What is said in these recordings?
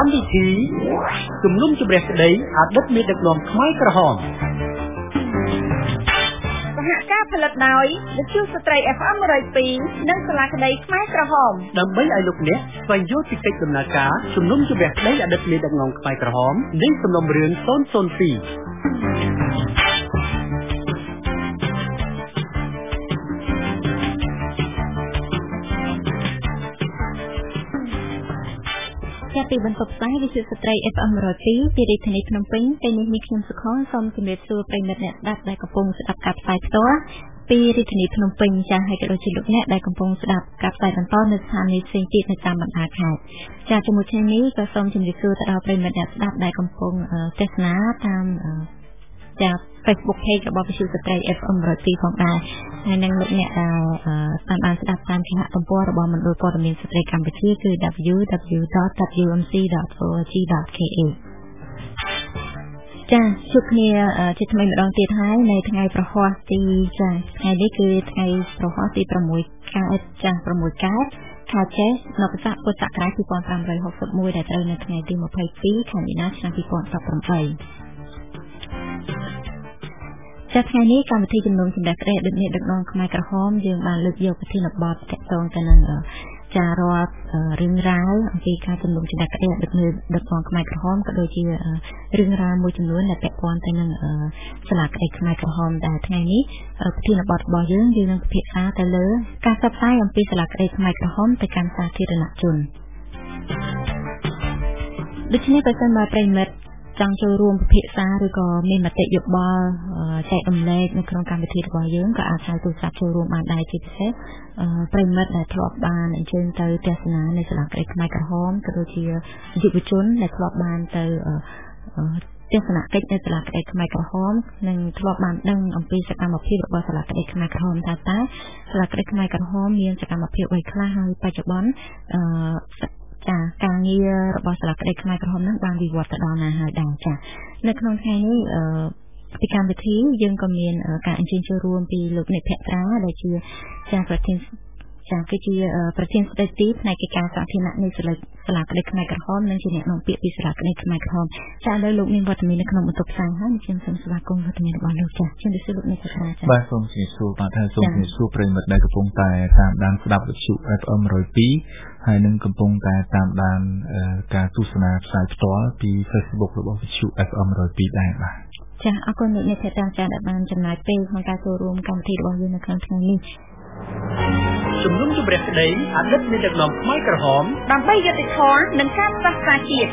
កម្មវិធីជំនុំជម្រះក្តីអតីតមេដឹកនាំខ្មែរក្រហមសហការផលិតដោយវិទ្យុស្ត្រី FM 102និងសាលាក្តីខ្មែរក្រហមដើម្បីឲ្យលោកអ្នកស្វែងយល់ពីកិច្ចដំណើរការជំនុំជម្រះក្តីអតីតមេដឹកនាំខ្មែរក្រហមនៃសំណុំរឿង002 ពីបន្ទប់ផ្សាយវិទ្យុស្ត្រី FM 102ពីរាជធានីភ្នំពេញពេលនេះមានខ្ញុំសុខសូមជម្រាបសួរប្រិយមិត្តអ្នកស្ដាប់ដែលកំពុងស្ដាប់ការផ្សាយផ្ទាល់ពីរាជធានីភ្នំពេញចាស់ហើយក៏ដូចជាលោកអ្នកដែលកំពុងស្ដាប់ការផ្សាយបន្តនៅស្ថានីយ៍ផ្សេងទៀតនៅតាមបណ្ដាខេត្តចាស់ជាមួយថ្ងៃនេះក៏សូមជម្រាបសួរទៅដល់ប្រិយមិត្តអ្នកស្ដាប់ដែលកំពុងទស្សនាតាមចាស់ Facebook page របស់វិទ្យុស្ត្រី FM 102ផងដែរហើយនឹងលោកអ្នកតាមបានស្ដាប់តាមគេហទំព័ររបស់មណ្ឌលព័ត៌មានស្ត្រីកម្ពុជាគឺ www.wmc.org.kr ចាជួបគ្នាជាថ្មីម្ដងទៀតហើយនៅថ្ងៃប្រហ័សទីចាថ្ងៃនេះគឺថ្ងៃប្រហ័សទី6ខែចា6កែខែចេសនៅកស័កពុទ្ធសករាជ2561ដែលត្រូវនៅថ្ងៃទី22ខែមីនាឆ្នាំ2018ចាថ្ងៃនេះកម្មវិធីជំនុំជម្រះក្តីអតីតមេដឹកនាំខ្មែរក្រហមយើងបានលើកយកប្រធានបទទាក់ទងទៅនឹងចារាល់រឿងរ៉ាវអំពីការជំនុំជម្រះក្តីអតីតមេដឹកនាំខ្មែរក្រហមក៏ដូចជារឿងរ៉ាវមួយចំនួនដែលពាក់ព័ន្ធទៅនឹងសាលាក្តីខ្មែរក្រហមដែលថ្ងៃនេះប្រធានបទរបស់យើងនឹងពិភាក្សាទៅលើការផ្សព្វផ្សាយអំពីសាលាក្តីខ្មែរក្រហមទៅកាន់សាធារណជនដូច្នេះបើសិនមកប្រិមិត្តចង់ចូលរួមពិភាក្សាឬក៏មានមតិយោបល់ចែករំលែកនៅក្នុងកម្មវិធីរបស់យើងក៏អាចចូលទូរស័ព្ទចូលរួមបានដែរជាពិសេសប្រិមិត្តដែលធ្លាប់បានអញ្ជើញទៅទស្សនានៅសាលាក្តីខ្មែរក្រហមក៏ដូចជាយុវជនដែលធ្លាប់បានទៅទស្សនកិច្ចនៅសាលាក្តីខ្មែរក្រហមនិងធ្លាប់បានដឹងអំពីសកម្មភាពរបស់សាលាក្តីខ្មែរក្រហមថាតើសាលាក្តីខ្មែរក្រហមមានសកម្មភាពអ្វីខ្លះហើយបច្ចុប្បន្នចាការងាររបស់សាលាក្តីខ្មែរក្រហមនឹងបានវិវត្តទៅដល់ណាហើយដែរចានៅក្នុងថ្ងៃនេះពីកម្មវិធីយើងក៏មានការអញ្ជើញចូលរួមពីលោកនិតភក្ត្រាដែលជាចាប្រធានគឺជាប្រធានស្ដីទីផ្នែកកិច្ចការសាធារណៈនៃសាលាក្តីខ្មែរក្រហមនិងជាអ្នកនាំពាក្យពីសាលាក្តីខ្មែរក្រហមចាឥឡូវលោកមានវត្តមាននៅក្នុងបន្ទប់ផ្សាយហើយខ្ញុំសូមស្វាគមន៍វត្តមានរបស់លោកចាជំរាបសួរលោកនិតភក្ត្រាចាបាទសូមជម្រាបសួរបាទហើយសូមជម្រាបសួរប្រិយមិត្តដែលកំពុងតែតាមដានស្ដាប់វិទ្យុ FM 102ហើយនឹងកំពុងតែតាមដានការទស្សនាផ្សាយផ្ទាល់ពី Facebook របស់វិទ្យុ FM 102ដែរបាទចាអរគុណលោកនិតភក្ត្រាចាដែលបានចំណាយពេលក្នុងការចូលរួមកម្មវិធីរបស់យើងនៅក្នុងថ្ងៃនេះជំនុំជម្រះក្តីអតីតមេដឹកនាំខ្មែរក្រហមដើម្បីយុត្តិធម៌និងការផ្សះផ្សាជាតិ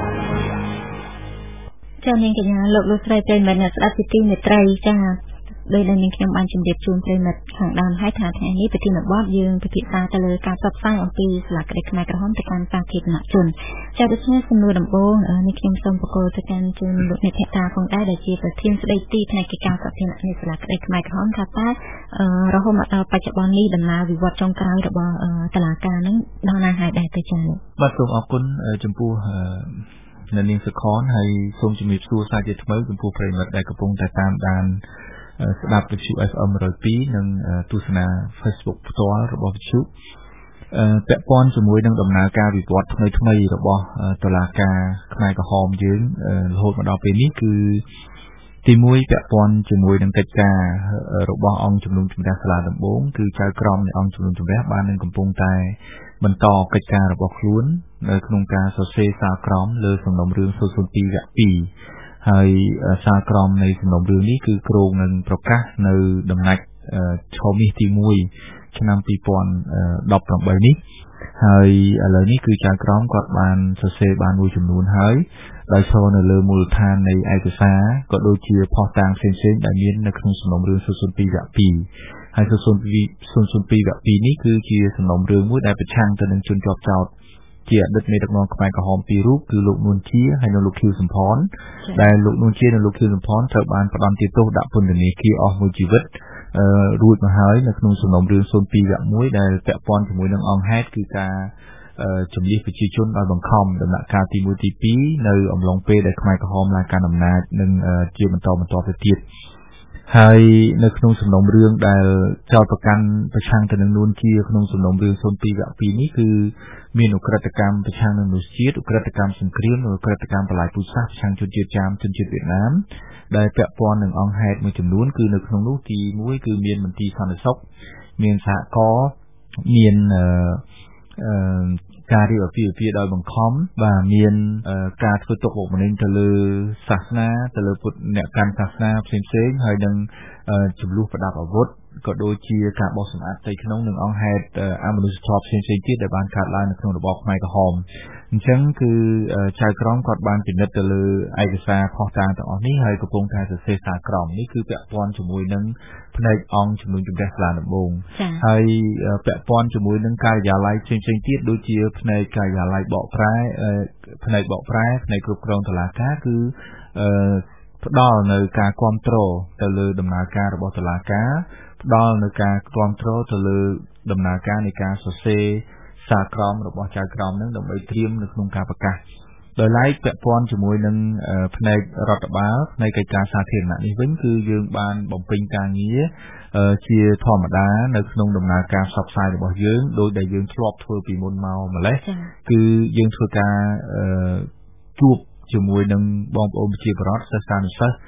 ចានាងកញ្ញាលោកស្រីប្រិយមិត្តអ្នកស្ដាប់ជាទីមេត្រីចាដោយដែលនាងខ្ញុំបានជម្រាបជូនប្រិយមិត្តខាងដើមហើយថាថ្ងៃនេះប្រធានបទយើងពិភាក្សាទៅលើការផ្សព្វផ្សាយអំពីសាលាក្តីខ្មែរក្រហមទៅកាន់សាធារណជនចាដូច្នេះសំណួរដំបូងនេះខ្ញុំសូមបកគោទៅកាន់ជូនលោកនិតភក្ត្រាផងដែរដែលជាប្រធានស្ដីទីផ្នែកកិច្ចការសាធារណៈនៃសាលាក្តីខ្មែរក្រហមថាតើរហូតមកដល់បច្ចុប្បន្ននេះដំណើរវិវត្តចុងក្រោយរបស់តុលាការនឹងដល់ណាហើយដែរទៅចា៎បាទសូមអរគុណចំពោះនៅនាងសុខនហើយសូមជម្រាបសួរសាជាថ្មីចំពោះប្រិយមិត្តដែលកំពុងតែតាមដានស្ដាប់វិទ្យុ FM 102និងទស្សនា Facebook ផ្ទាល់របស់វិទ្យុពាក់ព័ន្ធជាមួយនឹងដំណើរការវិវត្តថ្មីៗរបស់តុលាការខ្មែរក្រហមយើងរហូតមកដល់ពេលនេះគឺទី1ពាក់ព័ន្ធជាមួយនឹងកិច្ចការរបស់អង្គជំនុំជម្រះសាលាដំបងគឺចៅក្រមនៃអង្គជំនុំជម្រះបាននឹងកំពុងតែបន្តកិច្ចការរបស់ខ្លួននៅក្នុងការសរសេរសារក្រមលើសំណុំរឿង002វគ្គ2ហើយសារក្រមនៃសំណុំរឿងនេះគឺគ្រោងនឹងប្រកាសនៅដំណាច់ឆមាសទី1ឆ្នាំ2018នេះហើយឥឡូវនេះគឺចៅក្រមគាត់បានសរសេរបានមួយចំនួនហើយដោយឈរនៅលើមូលដ្ឋាននៃឯកសារក៏ដូចជាភស្តុតាងផ្សេងៗដែលមាននៅក្នុងសំណុំរឿង002វគ្គ2ហើយ002វគ្គ2នេះគឺជាសំណុំរឿងមួយដែលប្រឆាំងទៅនឹងជនជាប់ចោទជាអតីតមេដឹកនាំខ្មែរក្រហមពីររូបគឺលោកនួនជាហើយនិងលោកខៀវសំផនដែលលោកនួនជានិងលោកខៀវសំផនត្រូវបានផ្តន្ទាទោសដាក់ពន្ធនាគារអស់មួយជីវិតរួចមកហើយនៅក្នុងសំណុំរឿង002វគ្គ1ដែលពាក់ព័ន្ធជាមួយនឹងអង្គហេតុគឺការជំនះប្រជាជនដោយបង្ខំដំណាក់កាលទី1ទី2នៅអំឡុងពេលដែលខ្មែរក្រហមឡើងកាន់អំណាចនិងជាបន្តទៅទៀតហើយនៅក្នុងសំណុំរឿងដែលចោទប្រកាន់ប្រឆាំងទៅនឹងនួនជាក្នុងសំណុំរឿង02 វគ្គ 2នេះគឺមានឧក្រិដ្ឋកម្មប្រឆាំងនឹងមនុស្សជាតិឧក្រិដ្ឋកម្មសង្គ្រាមឧក្រិដ្ឋកម្មបលាយពូជសាសន៍ប្រឆាំងជនជាតិចាមជនជាតិវៀតណាមដែលពាក់ព័ន្ធនឹងអង្គហេតុមួយចំនួនគឺនៅក្នុងនោះទី1គឺមានមន្ទីរសន្តិសុខមានសហករណ៍មានការរៀបអាពាហ៍ពិពាហ៍ដោយបង្ខំបាទមានការធ្វើទុកបុកម្នេញទៅលើសាសនាទៅលើពុទ្ធអ្នកកាន់សាសនាផ្សេងៗហើយនឹងចំនួនប្រដាប់អាវុធក៏ដូចជាការបោះសម្អាតផ្ទៃក្នុងនិងអង្គហេតុអមនុស្សធម៌ផ្សេងៗទៀតដែលបានកើតឡើងនៅក្នុងរបបខ្មែរក្រហមអញ្ចឹងគឺចៅក្រមគាត់បានពិនិត្យទៅលើឯកសារផុសតាងទាំងអស់នេះហើយកំពុងតែសរសេរសារក្រមនេះគឺពាក់ព័ន្ធជាមួយនឹងផ្នែកអង្គជំនុំជម្រះសាលាដំបងហើយពាក់ព័ន្ធជាមួយនឹងការិយាល័យផ្សេងៗទៀតដូចជាផ្នែកការិយាល័យបកប្រែផ្នែកបកប្រែផ្នែកគ្រប់គ្រងតុលាការគឺផ្ដល់នៅការគ្រប់គ្រងទៅលើដំណើរការរបស់តុលាការផ្ដល់នៅការគ្រប់គ្រងទៅលើដំណើរការនៃការសរសេរសារក្រមរបស់ចៅក្រមនឹងដើម្បីត្រៀមនៅក្នុងការប្រកាសដោយឡែកពាក់ព័ន្ធជាមួយនឹងផ្នែករដ្ឋបាលផ្នែកកិច្ចការសាធារណៈនេះវិញគឺយើងបានបំពេញការងារជាធម្មតានៅក្នុងដំណើរការផ្សព្វផ្សាយរបស់យើងដោយដែលយើងធ្លាប់ធ្វើពីមុនមកម្លេះគឺយើងធ្វើការជួបជាមួយនឹងបងប្អូនប្រជាពលរដ្ឋសិស្សានុសិស្ស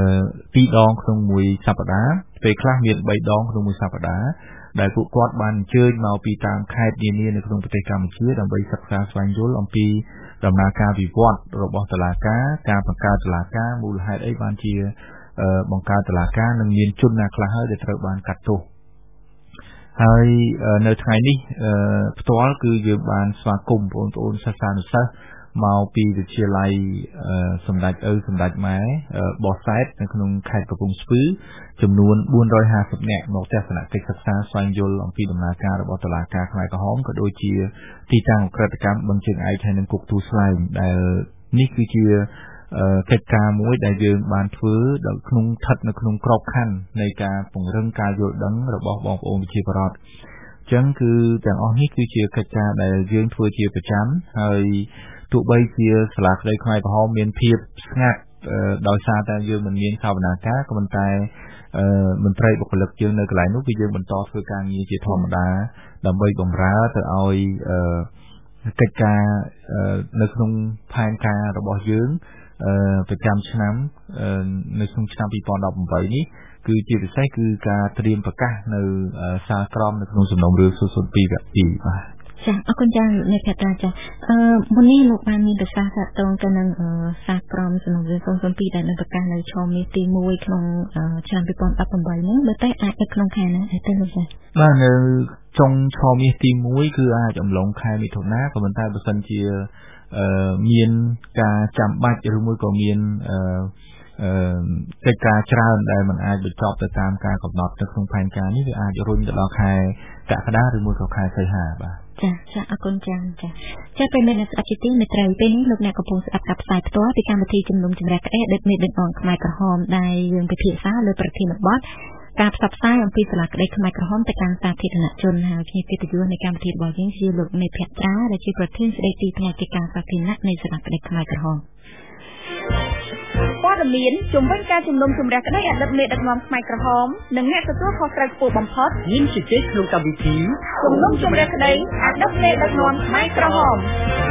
2 ដងក្នុងមួយសប្តាហ៍ពេលខ្លះមាន3 ដងក្នុងមួយសប្តាហ៍ដែលពួកគាត់បានអញ្ជើញមកពីតាមខេត្តនានានៅក្នុងប្រទេសកម្ពុជាដើម្បីសិក្សាស្វែងយល់អំពីដំណើរការវិវត្តរបស់តុលាការការបង្កើតតុលាការមូលហេតុអីបានជាបង្កើតតុលាការនិងមានជនណាខ្លះហើយដែលត្រូវបានកាត់ទោសហើយនៅថ្ងៃនេះផ្ទាល់គឺយើងបានស្វាគមន៍បងប្អូនសិស្សានុសិស្សមកពីវិទ្យាល័យសម្ដេចសម្ដេចម៉ែបោះសែតនៅក្នុងខេត្តកំពង់ស្ពឺចំនួន450នាក់មកទស្សនកិច្ចសិក្សាស្វែងយល់អំពីដំណើរការរបស់តុលាការខ្មែរក្រហមក៏ដូចជាទីតាំងឧក្រិដ្ឋកម្មបឹងជើងឯកហើយនិងគុកទួលស្លែងដែលនេះគឺជាកិច្ចការមួយដែលយើងបានធ្វើដល់ក្នុងស្ថិតនៅក្នុងក្របខ័ណ្ឌនៃការពង្រឹងការយល់ដឹងរបស់បងប្អូនប្រជាពលរដ្ឋអញ្ចឹងគឺទាំងអស់នេះគឺជាកិច្ចការដែលយើងធ្វើជាប្រចាំហើយទោះបីជាសាលាក្តីខ្មែរក្រហមមានភាពស្ងាត់ដោយសារតែយើងមិនមានសវនាការក៏ប៉ុន្តែមន្ត្រីបុគ្គលិកយើងនៅកន្លែងនោះគឺយើងបន្តធ្វើការងារជាធម្មតាដើម្បីបម្រើទៅឲ្យកិច្ចការនៅក្នុងផែនការរបស់យើងប្រចាំឆ្នាំនៅក្នុងឆ្នាំ2018នេះគឺជាពិសេសគឺការត្រៀមប្រកាសនៅសារក្រមនៅក្នុងសំណុំរឿង02 វគ្គ 2បាទចាអរគុណចាអ្នកភក្តាចាមុននេះលោកបានមានប្រសាសន៍តទៅទៅនឹងសារក្រមសំណុំរឿង02ដែលបានប្រកាសនៅឆមាសទី1ក្នុងឆ្នាំ2018ហ្នឹងបើតែអាចនៅក្នុងខែណាទៅលោកចាបាទនៅចុងឆមាសទី1គឺអាចអំឡុងខែមិថុនាក៏ប៉ុន្តែបើសិនជាមានការចាំបាច់ឬមួយក៏មានកិច្ចការច្រើនដែលมันអាចបញ្ចប់ទៅតាមការកំណត់នៅក្នុងផែនការនេះវាអាចរុញទៅដល់ខែកក្កដាឬមួយក៏ខែសីហាបាទចាអរគុណចាពេលមានអ្នកស្ដាប់ជាទីមេត្រីពេលនេះលោកអ្នកកំពុងស្ដាប់ការផ្សាយផ្ទាល់ពីកម្មវិធីជំនុំជម្រះក្តីដឹកមេដឹកនាំខ្មែរក្រហមដែលយើងពិភាក្សាលើប្រធានបទការផ្សព្វផ្សាយអំពីសាលាក្តីខ្មែរក្រហមទៅកាន់សាធារណជនហើយជាកិត្តិយសនៃកម្មវិធីរបស់យើងជាលោកមេភក្ត្រាដែលជាប្រធានស្ដីទីផ្នែកកិច្ចការសាធារណៈនៃសាលាក្តីខ្មែរក្រហមព័ត៌មានជំវិញការជំនុំជម្រះក្តីអតីតមេដឹកនាំខ្មែរក្រហមនិងអ្នកទទួលខុសត្រូវខ្ពស់បំផុតមានជជែកក្នុងកម្មវិធីជំនុំជម្រះក្តីអតីតមេដឹកនាំខ្មែរក្រហម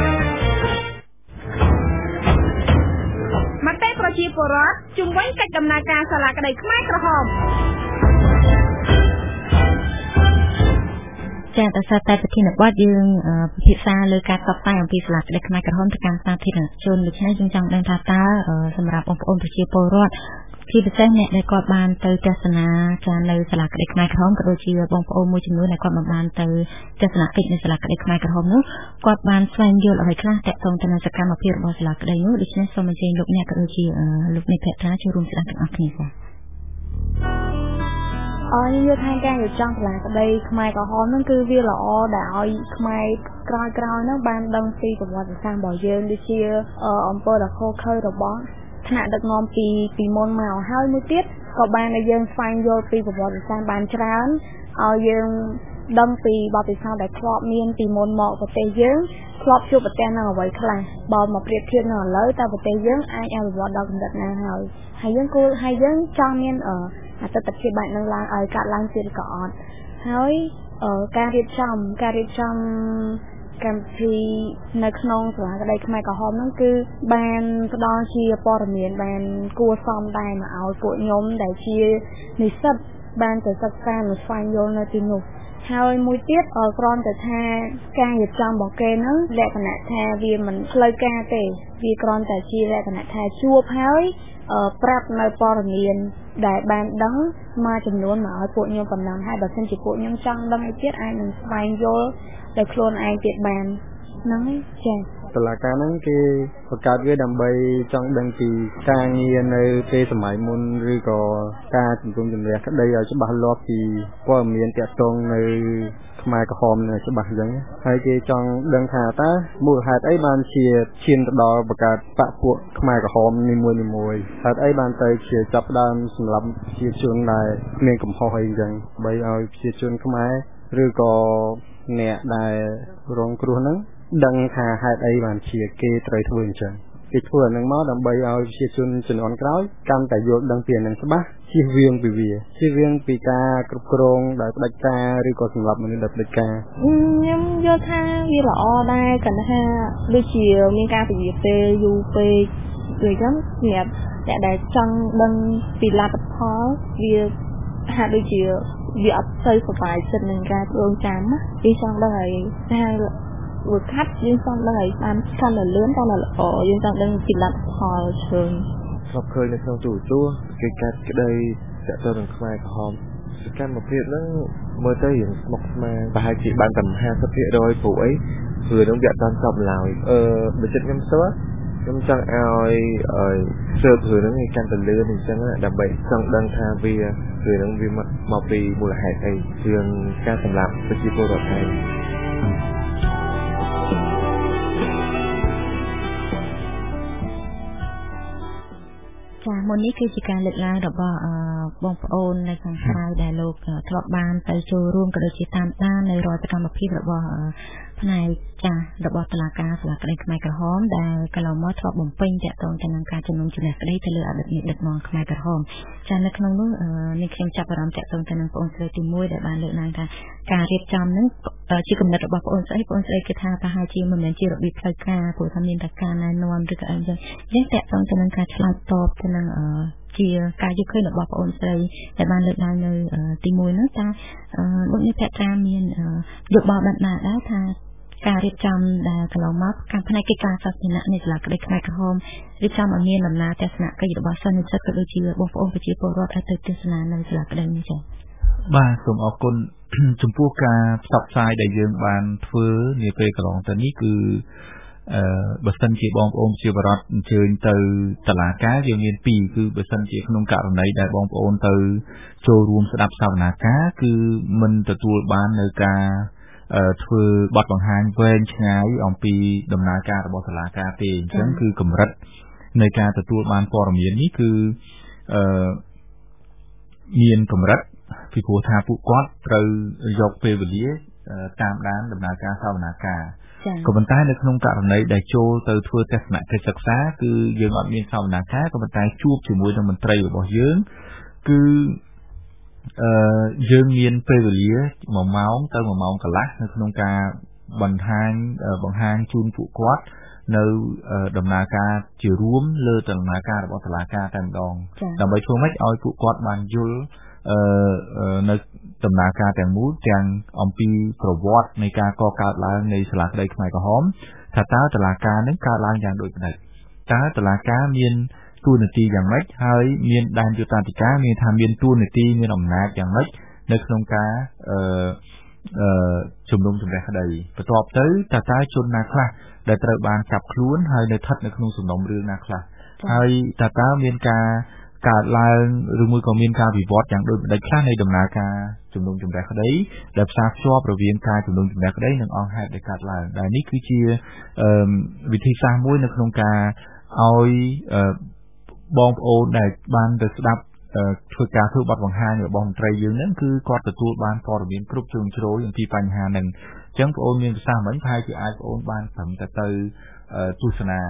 មតិប្រជាពលរដ្ឋជំវិញកិច្ចដំណើរការសាលាក្តីខ្មែរក្រហមចាតើសាតែប្រធានបទយើងពិភាក្សាលើការផ្សព្វផ្សាយអំពីសាលាក្តីខ្មែរក្រហមទៅកាន់សាធារណជនដូច្នេះយើងចង់ដឹងថាតើសម្រាប់បងប្អូនប្រជាពលរដ្ឋជាពិសេសអ្នកដែលគាត់បានទៅទស្សនាចានៅសាលាក្តីខ្មែរក្រហមក៏ដូចជាបងប្អូនមួយចំនួនដែលគាត់បានទៅទស្សនកិច្ចនៅសាលាក្តីខ្មែរក្រហមនោះគាត់បានស្វែងយល់អ្វីខ្លះទាក់ទងទៅនឹងសកម្មភាពរបស់សាលាក្តីនោះដូច្នេះសូមអញ្ជើញលោកអ្នកក៏ដូចជាលោកអ្នកភក្ត្រាចូលរួមស្ដាប់ទាំងអស់គ្នាចានិយាយថាការរៀបចំសាលាក្តីខ្មែរក្រហមហ្នឹងគឺវាល្អដែលឲ្យខ្មែរក្រោយហ្នឹងបានដឹងពីប្រវត្តិសាស្ត្ររបស់យើងដូចជាអំពើដ៏ខុសខើរបស់ថ្នាក់ដឹកនាំពីមុនមកហើយមួយទៀតក៏បានឲ្យយើងស្វែងយល់ពីប្រវត្តិសាស្ត្របានច្រើនឲ្យយើងដឹងពីបទពិសោធន៍ដែលធ្លាប់មានពីមុនមកប្រទេសយើងធ្លាប់ជួបប្រទះនឹងអ្វីខ្លះបើមកប្រៀបធៀបនឹងឥឡូវតើប្រទេសយើងអាចអភិវឌ្ឍដល់កម្រិតណាហើយយើងចង់មានអាទិត្យភាពបែបហ្នឹងឡើងឲ្យកាត់ឡើងទៀតក៏អត់ហើយការរៀបចំកម្មវិធីនៅក្នុងសាលាក្តីខ្មែរក្រហមហ្នឹងគឺបានផ្ដល់ជាព័ត៌មានបានគួរសមដែរមកឲ្យពួកខ្ញុំដែលជានិស្សិតបានទៅសិក្សានិងស្វែងយល់នៅទីនោះហើយមួយទៀតគ្រាន់តែថាការរៀបចំរបស់គេហ្នឹងលក្ខណៈថាវាមិនផ្លូវការទេវាគ្រាន់តែជាលក្ខណៈថាជួបហើយប្រាប់នៅព័ត៌មានដែលបានដឹងមកចំនួនមកឲ្យពួកខ្ញុំប៉ុណ្ណឹងហើយបើសិនជាពួកខ្ញុំចង់ដឹងអីទៀតអាចនឹងស្វែងយល់ដោយខ្លួនឯងទៀតបានហ្នឹងចា៎តុលាការហ្នឹងគេបង្កើតវាដើម្បីចង់ដឹងពីការងារនៅពេលសម័យមុនឬក៏ការជំនុំជម្រះក្តីឲ្យច្បាស់លាស់ពីព័ត៌មានទាក់ទងនៅខ្មែរក្រហមនៅច្បាស់អញ្ចឹងហើយគេចង់ដឹងថាតើមូលហេតុអីបានជាឈានទៅដល់បង្កើតបកពួកខ្មែរក្រហមនីមួយហេតុអីបានទៅជាចាប់ផ្ដើមសម្រាប់ប្រជាជនដែលមានកំហុសអីអញ្ចឹងបីឲ្យប្រជាជនខ្មែរឬក៏អ្នកដែលរងគ្រោះហ្នឹងដឹងថាហេតុអីបានជាគេត្រូវធ្វើអញ្ចឹងគេធ្វើអានឹងមកដើម្បីឲ្យប្រជាជនជំនាន់ក្រោយកាន់តែយល់ដឹងពីអានឹងច្បាស់ជៀសវាងពីការគ្រប់គ្រងដោយផ្ដាច់ការឬក៏សម្រាប់មនុស្សដោយផ្ដាច់ការខ្ញុំយល់ថាវាល្អដែរគណៈថាដូចជាមានការពន្យាពេលយូរពេកដូចហ្នឹងសម្រាប់អ្នកដែលចង់ដឹងពីលទ្ធផលវាហាក់ដូចជាវាអត់ទៅសុខចិត្តនឹងការរងចាំណាវាចង់ដឹងហើយថាវាខាត់យើងចង់ដឹងឲ្យបានកាន់តែលឿនកាន់តែល្អយើងចង់ដឹងពីលទ្ធផលជើងធ្លាប់ឃើញនៅក្នុងទូរទស្សន៍គេកាត់ក្តីតាក់ទងនឹងខ្មែរក្រហមសកម្មភាពហ្នឹងមើលទៅយើងស្មុគស្មាញប្រហែលជាបានតែ 50% ព្រោះអីព្រឹងវាអត់តាន់ចប់ឡើយបើចិត្តខ្ញុំស្ទើរខ្ញុំចង់ឲ្យស៊ើបរឿងហ្នឹងវាកាន់តែលឿនអញ្ចឹងដើម្បីចង់ដឹងថាវារឿងហ្នឹងវាមកពីមូលហេតុអីរឿងការសម្លាប់ប្រជាពលរដ្ឋឯងមុននេះគឺជាការលើកឡើងរបស់បងប្អូននៅខាងក្រៅដែលលោកធ្លាប់បានទៅចូលរួមក៏ដូចជាតាមដាននៅរាល់សកម្មភាពរបស់ផ្នែកចាស់របស់តុលាការសាលាក្តីខ្មែរក្រហមដែលកន្លងមកធ្លាប់បំពេញតាក់ទងទៅនឹងការជំនុំជម្រះក្តីទៅលើអតីតមេដឹកនាំខ្មែរក្រហមចានៅក្នុងនោះនេះខ្ញុំចាប់អារម្មណ៍តាក់ទងទៅនឹងបងស្រីទី1ដែលបានលើកឡើងថាការរៀបចំនឹងជាគំនិតរបស់បងស្រីគឺថាប្រហែលជាមិនមែនជារបៀបផ្លូវការព្រោះថាមានតែការណែនាំឬក៏អីចឹងតាក់ទងទៅនឹងការឆ្លើយតបទៅនឹងជាការយកឃើញរបស់បងស្រីដែលបានលើកឡើងនៅទី1ហ្នឹងថាលោកនេះពាក់ថាមានយោបល់បណ្ណាដែរថាការរៀបចំដែលកន្លងមកខាងផ្នែកកិច្ចការសាធារណៈនៃសាលាក្តីខ្មែរក្រហមរៀបចំឲ្យមានដំណើរទស្សនកិច្ចរបស់សិស្សនិស្សិតក៏ដូចជាបងប្អូនប្រជាពលរដ្ឋឲ្យទៅទស្សនានៅសាលាក្តីនេះចា៎បាទសូមអរគុណចំពោះការផ្សព្វផ្សាយដែលយើងបានធ្វើនាពេលកន្លងទៅនេះគឺបើសិនជាបងប្អូនជាបរិបទអញ្ជើញទៅតុលាការយើងមាន2គឺបើសិនជាក្នុងករណីដែលបងប្អូនទៅចូលរួមស្ដាប់សវនាការគឺមិនទទួលបាននៅការធ្វើបទបង្ហាញវែងឆ្ងាយអំពីដំណើរការរបស់តុលាការទេអញ្ចឹងគឺកម្រិតនៃការទទួលបានព័ត៌មាននេះគឺមានកម្រិតពីព្រោះថាពួកគាត់ត្រូវយកពេលវេលាតាមដានដំណើរការសវនាការក៏ប៉ុន្តែនៅក្នុងករណីដែលចូលទៅធ្វើទស្សនកិច្ចសិក្សាគឺយើងអត់មានសវនាការក៏ប៉ុន្តែជួបជាមួយនឹងមន្ត្រីរបស់យើងគឺយើងមានពេលវេលា1ម៉ោងទៅ1ម៉ោងកន្លះនៅក្នុងការបង្ហាញជូនពួកគាត់នៅដំណើរការជារួមលើដំណើរការរបស់តុលាការតែម្ដងដើម្បីធ្វើម៉េចឲ្យពួកគាត់បានយល់នៅដំណើរការទាំងមូលទាំងអំពីប្រវត្តិនៃការកកើតឡើងនៃសាលាក្តីខ្មែរក្រហមថាតើតុលាការនឹងកើតឡើងយ៉ាងដូចម្ដេចតើតុលាការមានតួនាទីយ៉ាងម៉េចហើយមានដែនយុត្តាធិការមានថាមានតួនាទីមានអំណាចយ៉ាងម៉េចនៅក្នុងការជំនុំជម្រះក្តីបន្ទាប់ទៅតើជនណាខ្លះដែលត្រូវបានចាប់ខ្លួនហើយនៅស្ថិតនៅក្នុងសំណុំរឿងណាខ្លះហើយតើមានការកើតឡើងឬមួយក៏មានការវិវត្តយ៉ាងដូចម្ដេចខ្លះនៃដំណើរការជំនុំជម្រះក្តីដែលផ្សារភ្ជាប់រវាងការជំនុំជម្រះក្តីនិងអង្គហេតុដែលកើតឡើងដែលនេះគឺជាវិធីសាស្ត្រមួយនៅក្នុងការឲ្យបងប្អូនដែលបានទៅស្ដាប់ធ្វើបទបង្ហាញរបស់មន្ត្រីយើងហ្នឹងគឺគាត់ទទួលបានព័ត៌មានគ្រប់ជ្រុងជ្រោយអំពីបញ្ហាហ្នឹងអញ្ចឹងបងប្អូនមានប្រសាសន៍មិញប្រហែលជាអាចបងប្អូនបានត្រឹមតែទៅទស្សនា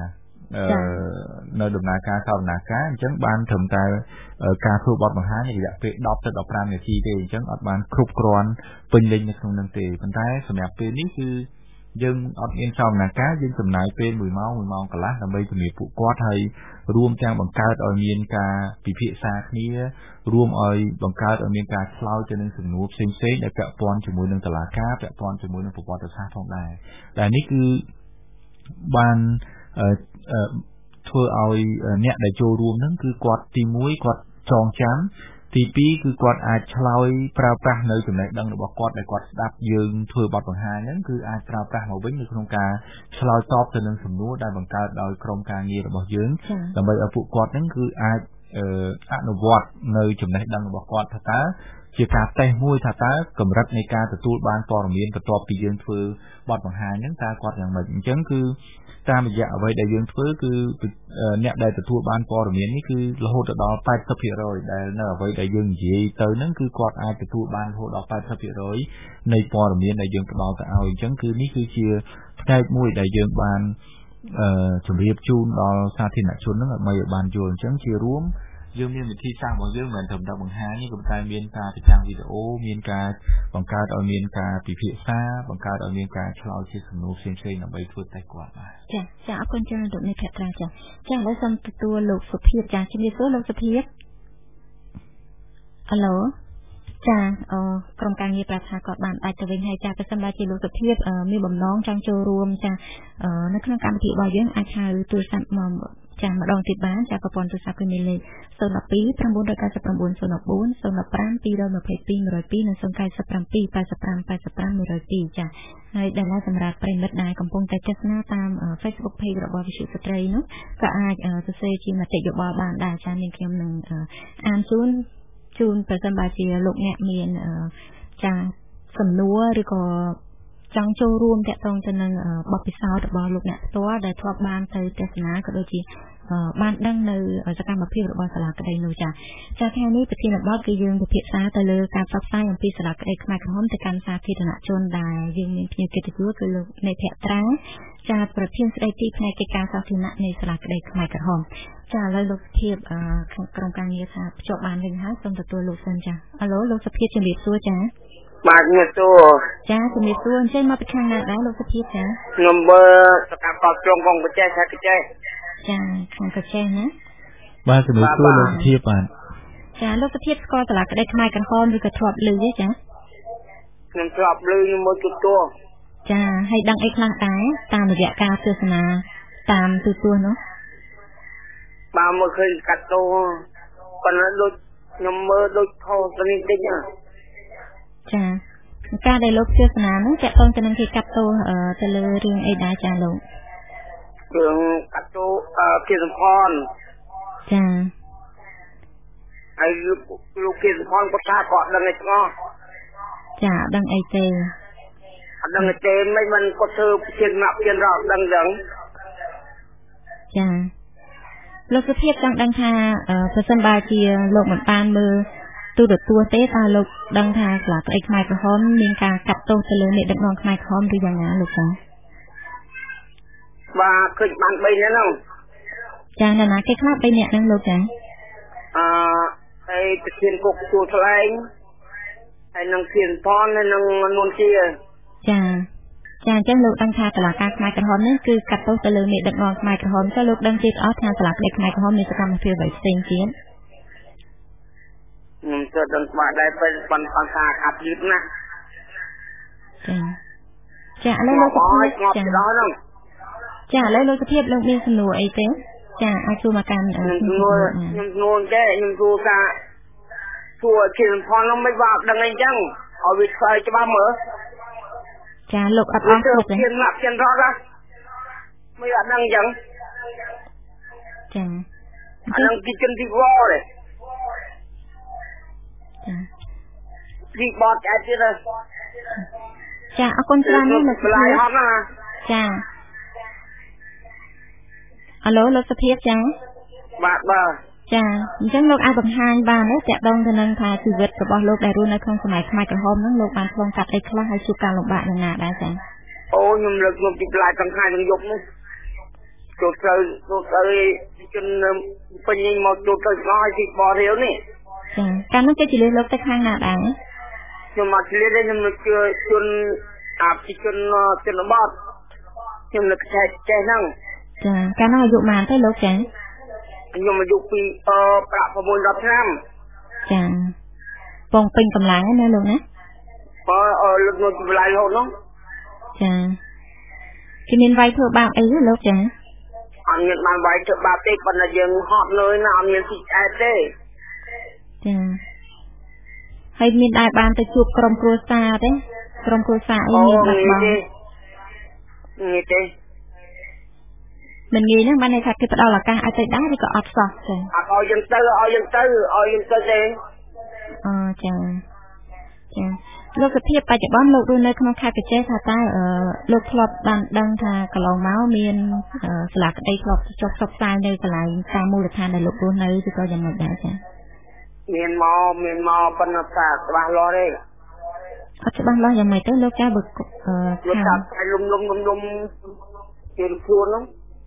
នៅដំណើរការសវនាការអញ្ចឹងបានត្រឹមតែការធ្វើបទបង្ហាញរយៈពេល10ទៅ15នាទីទេអញ្ចឹងអត់បានគ្រប់គ្រាន់ពេញលេញនៅក្នុងនឹងទេប៉ុន្តែសម្រាប់ពេលនេះគឺយើងអត់មានសវនាការយើងចំណាយពេល1ម៉ោងកន្លះដើម្បីជំរាបពួកគាត់ហើយរួមទាំងបង្កើតឲ្យមានការពិភាក្សាគ្នារួមឲ្យបង្កើតឲ្យមានការឆ្លើយទៅនឹងសំណួរផ្សេងៗដែលពាក់ព័ន្ធជាមួយនឹងតុលាការពាក់ព័ន្ធជាមួយនឹងប្រវត្តិសាស្ត្រផងដែរដែលនេះគឺបានធ្វើឲ្យអ្នកដែលចូលរួមហ្នឹងគឺគាត់ទី1គាត់ចងចាំទី2គឺគាត់អាចឆ្លើយប្រើប្រាស់នៅចំណេះដឹងរបស់គាត់ដែលគាត់ស្ដាប់យើងធ្វើបទបង្ហាញហ្នឹងគឺអាចប្រើប្រាស់មកវិញនៅក្នុងការឆ្លើយតបទៅនឹងសំណួរដែលបង្កើតដោយក្រុមការងាររបស់យើងដើម្បីឲ្យពួកគាត់ហ្នឹងគឺអាចអនុវត្តនៅចំណេះដឹងរបស់គាត់ថាតើជាការតេស្តមួយថាតើកម្រិតនៃការទទួលបានព័ត៌មានបន្ទាប់ពីយើងធ្វើបទបង្ហាញហ្នឹងតើគាត់យ៉ាងម៉េចអញ្ចឹងគឺតាមរយៈអ្វីដែលយើងធ្វើគឺអ្នកដែលទទួលបានព័ត៌មាននេះគឺរហូតដល់ 80% ដែលនៅអ្វីដែលយើងនិយាយទៅហ្នឹងគឺគាត់អាចទទួលបានរហូតដល់ 80% នៃព័ត៌មានដែលយើងផ្ដល់ទៅឲ្យអញ្ចឹងគឺនេះគឺជាផ្នែកមួយដែលយើងបានជម្រាបជូនដល់សាធារណជនហ្នឹងដើម្បីឲ្យបានយល់អញ្ចឹងជារួមយើងមានវិធីសាស្ត្ររបស់យើងមិនត្រឹមតែបង្ហាញទេប៉ុន្តែមានការប្រចាំវីដេអូមានការបង្កើតឲ្យមានការពិភាក្សាបង្កើតឲ្យមានការឆ្លើយជាសំណួរផ្សេងៗដើម្បីធ្វើតេស្តគាត់បាទចាអរគុណច្រើនលោកមេភត្រាចាឥឡូវសូមទទួលលោកសុភាពចាជំរាបសួរលោកសុភាពហៅឡូចាក្រុមការងារប្រាប់ថាគាត់បានដាច់ទៅវិញហើយចាប្រសិនបើជាលោកសុភាពមានបំណងចង់ចូលរួមចានៅក្នុងកម្មវិធីរបស់យើងអាចហៅទូរស័ព្ទមកចាម្ដងទៀតបានចាប្រព័ន្ធទូរស័ព្ទគឺមានលេខ012 999 04 015 222 102និង097 85 85 102ចាហើយដែលសម្រាប់ប្រិមិត្តដែលកំពុងតែទស្សនាតាម Facebook Page របស់វិទ្យុស្ត្រីនោះក៏អាចសរសេរជាមតិយោបល់បានដែរចានាងខ្ញុំនឹងអានជូនប្រសិនបើជាលោកអ្នកមានចាសំណួរឬក៏ចង់ចូលរួមតាក់ទងទៅនឹងបទពិសោធន៍របស់លោកអ្នកផ្ទាល់ដែលធ្លាប់បានទៅទស្សនាក៏ដូចជាបានដឹងនៅសកម្មភាពរបស់សាលាក្តីនោះចាថ្ងៃនេះប្រធានបទគឺយើងពិភាក្សាទៅលើការផ្សព្វផ្សាយអំពីសាលាក្តីខ្មែរក្រហមទៅកាន់សាធារណជនដែលយើងមានភ្ញៀវកិត្តិយសគឺលោកនៃភត្រាចាប្រធានស្ដីទីផ្នែកកិច្ចការសាធារណៈនៃសាលាក្តីខ្មែរក្រហមចាឥឡូវលោកសុភាពក្រុមការងារថាភ្ជាប់បានវិញហើយសូមទទួលលោកសិនចាឥឡូវលោកសុភាពជំរាបសួរចាបាទជំរាបសួរចាជំរាបសួរអញ្ចឹងមកពីខាងណាដែរលោកសុភាពចាខ្ញុំមើលសកម្មភាពជុំកងបច្ចេកទេសចាខាងកចេះណាបាទជំរាបសួរលោកសុភាពបាទចាលោកសុភាពស្គាល់សាលាក្តីខ្មែរក្រហមឬក៏ធ្លាប់ឮទេចាខ្ញុំធ្លាប់ឮខ្ញុំមើលទូទួលចាហើយដឹងអីខ្លះដែរតាមរយៈការទស្សនាតាមទូទួលនោះបាទមើលឃើញកាត់តោប៉ុន្តែដូចខ្ញុំមើលដូចខុសទៅនេះតិចចាការដែលលោកទស្សនានោះតកតងទៅនឹងគេកាត់តោទៅលើរឿងអីដែរចាលោករឿងកាត់តោគិសម្ផនចាហើយលោកគិសម្ផនគាត់ថាគាត់ដឹងអីទាំងអស់ចាដឹងអីទេអត់ដឹងទេមិនគាត់ធ្វើជាអ្នកជារកដឹងចឹងចាលោកសុភាពចង់ដឹងថាប្រសិនបើជាលោកមិនបានមើលទូរទស្សន៍ទេតើលោកដឹងថាសាលាក្តីខ្មែរក្រហមមានការកាត់ទោសទៅលើអ្នកដឹកនាំខ្មែរក្រហមឬយ៉ាងណាលោកចាបាទឃើញបាន3នាក់ហ្នឹងចាណាគេខ្លះ3នាក់ហ្នឹងលោកចាហើយប្រធានគុកជួថ្លែងហើយនឹងគៀនផនហើយនឹងនួនជាចាអញ្ចឹងលោកដឹងថាសាលាការខ្មែរក្រហមនេះគឺកាត់ទោសទៅលើអ្នកដឹកនាំខ្មែរក្រហមចុះលោកដឹងទេអត់ថាសាលាក្តីខ្មែរក្រហមមានសកម្មភាពអ្វីផ្សេងទៀតខ្ញុំជឿដឹងស្មារតីពេលប៉ុនការកាត់យឺតណាស់ចាឥឡូវលោកសុភាពចាឥឡូវលោកសុភាពលោកមានសំណួរអីទេចាអាចសួរមកកាន់ខ្ញុំសួរទេខ្ញុំសួរថាសួរគិលផននោះមិនបានដឹងអីចឹងឲ្យវាឆ្លើយច្បាស់មើលចាលោកអត់អស់គ្រប់ទេខ្ញុំណាប់ចិនរត់ណាមិនអត់ដឹងចឹងចាអានឹងទីចិនទីវ៉ទេចាទីបតអាចទៀតចាអរគុណច្រើនណាស់លោកសុភាពចាអាឡូលោកសុភាពចាបាទចាអញ្ចឹងលោកអាចបង្ហាញបានទេតកតងទៅនឹងថាជីវិតរបស់លោកដែលរស់នៅក្នុងសម័យខ្មែរក្រហមហ្នឹងលោកបានឆ្លងកាត់អីខ្លះហើយជួបការលំបាកយ៉ាងណាដែរចាអូខ្ញុំលើកមកពីផ្លាយទាំងថ្ងៃទាំងយប់នោះចូលទៅជនពេញមកចូលទៅឆ្លោះទីបរិយានេះចាកាលនោះគេជិះលោកទៅខាងណាដែរខ្ញុំមកជិះទេខ្ញុំជឿជនអាពីជនបទខ្ញុំនៅចេះហ្នឹងចាកាលនោះអាយុប៉ុន្មានទៅលោកចាខ្ញុំអាយុពីប្រាក់610ឆ្នាំចាពងពេញកម្លាំងណាលោកណាលោកនោះចម្លៃរហូតនោះចាគេមានវាយធ្វើបាបអីទេលោកចាអត់មានបានវាយធ្វើបាបទេប៉ុន្តែយើងហត់លើណាអត់មានទីឆ្អែតទេចាហើយមានដែរបានទៅជួបក្រុមគ្រួសារទេក្រុមគ្រួសារអីមានបាត់បង់នេះទេមិនងាយណាបានន័យថាគេផ្ដល់ឱកាសឲ្យទៅដែរឬក៏អត់សោះចាអត់ឲ្យយើងទៅទេអូចាលោកសុភាពបច្ចុប្បន្នលោករស់នៅក្នុងខេត្តកញ្ចេះថាតើលោកធ្លាប់បានដឹងថាកន្លងមកមានសាលាក្តីធ្លាប់ចុះផ្សព្វផ្សាយនៅកន្លែងតាមមូលដ្ឋានដែលលោករស់នៅឬក៏យ៉ាងម៉េចដែរចាមានមកប៉ុន្តែច្បាស់លាស់ទេអត់ច្បាស់លាស់យ៉ាងម៉េចទៅលោកចាបើខាងលំជាខ្លួននោះ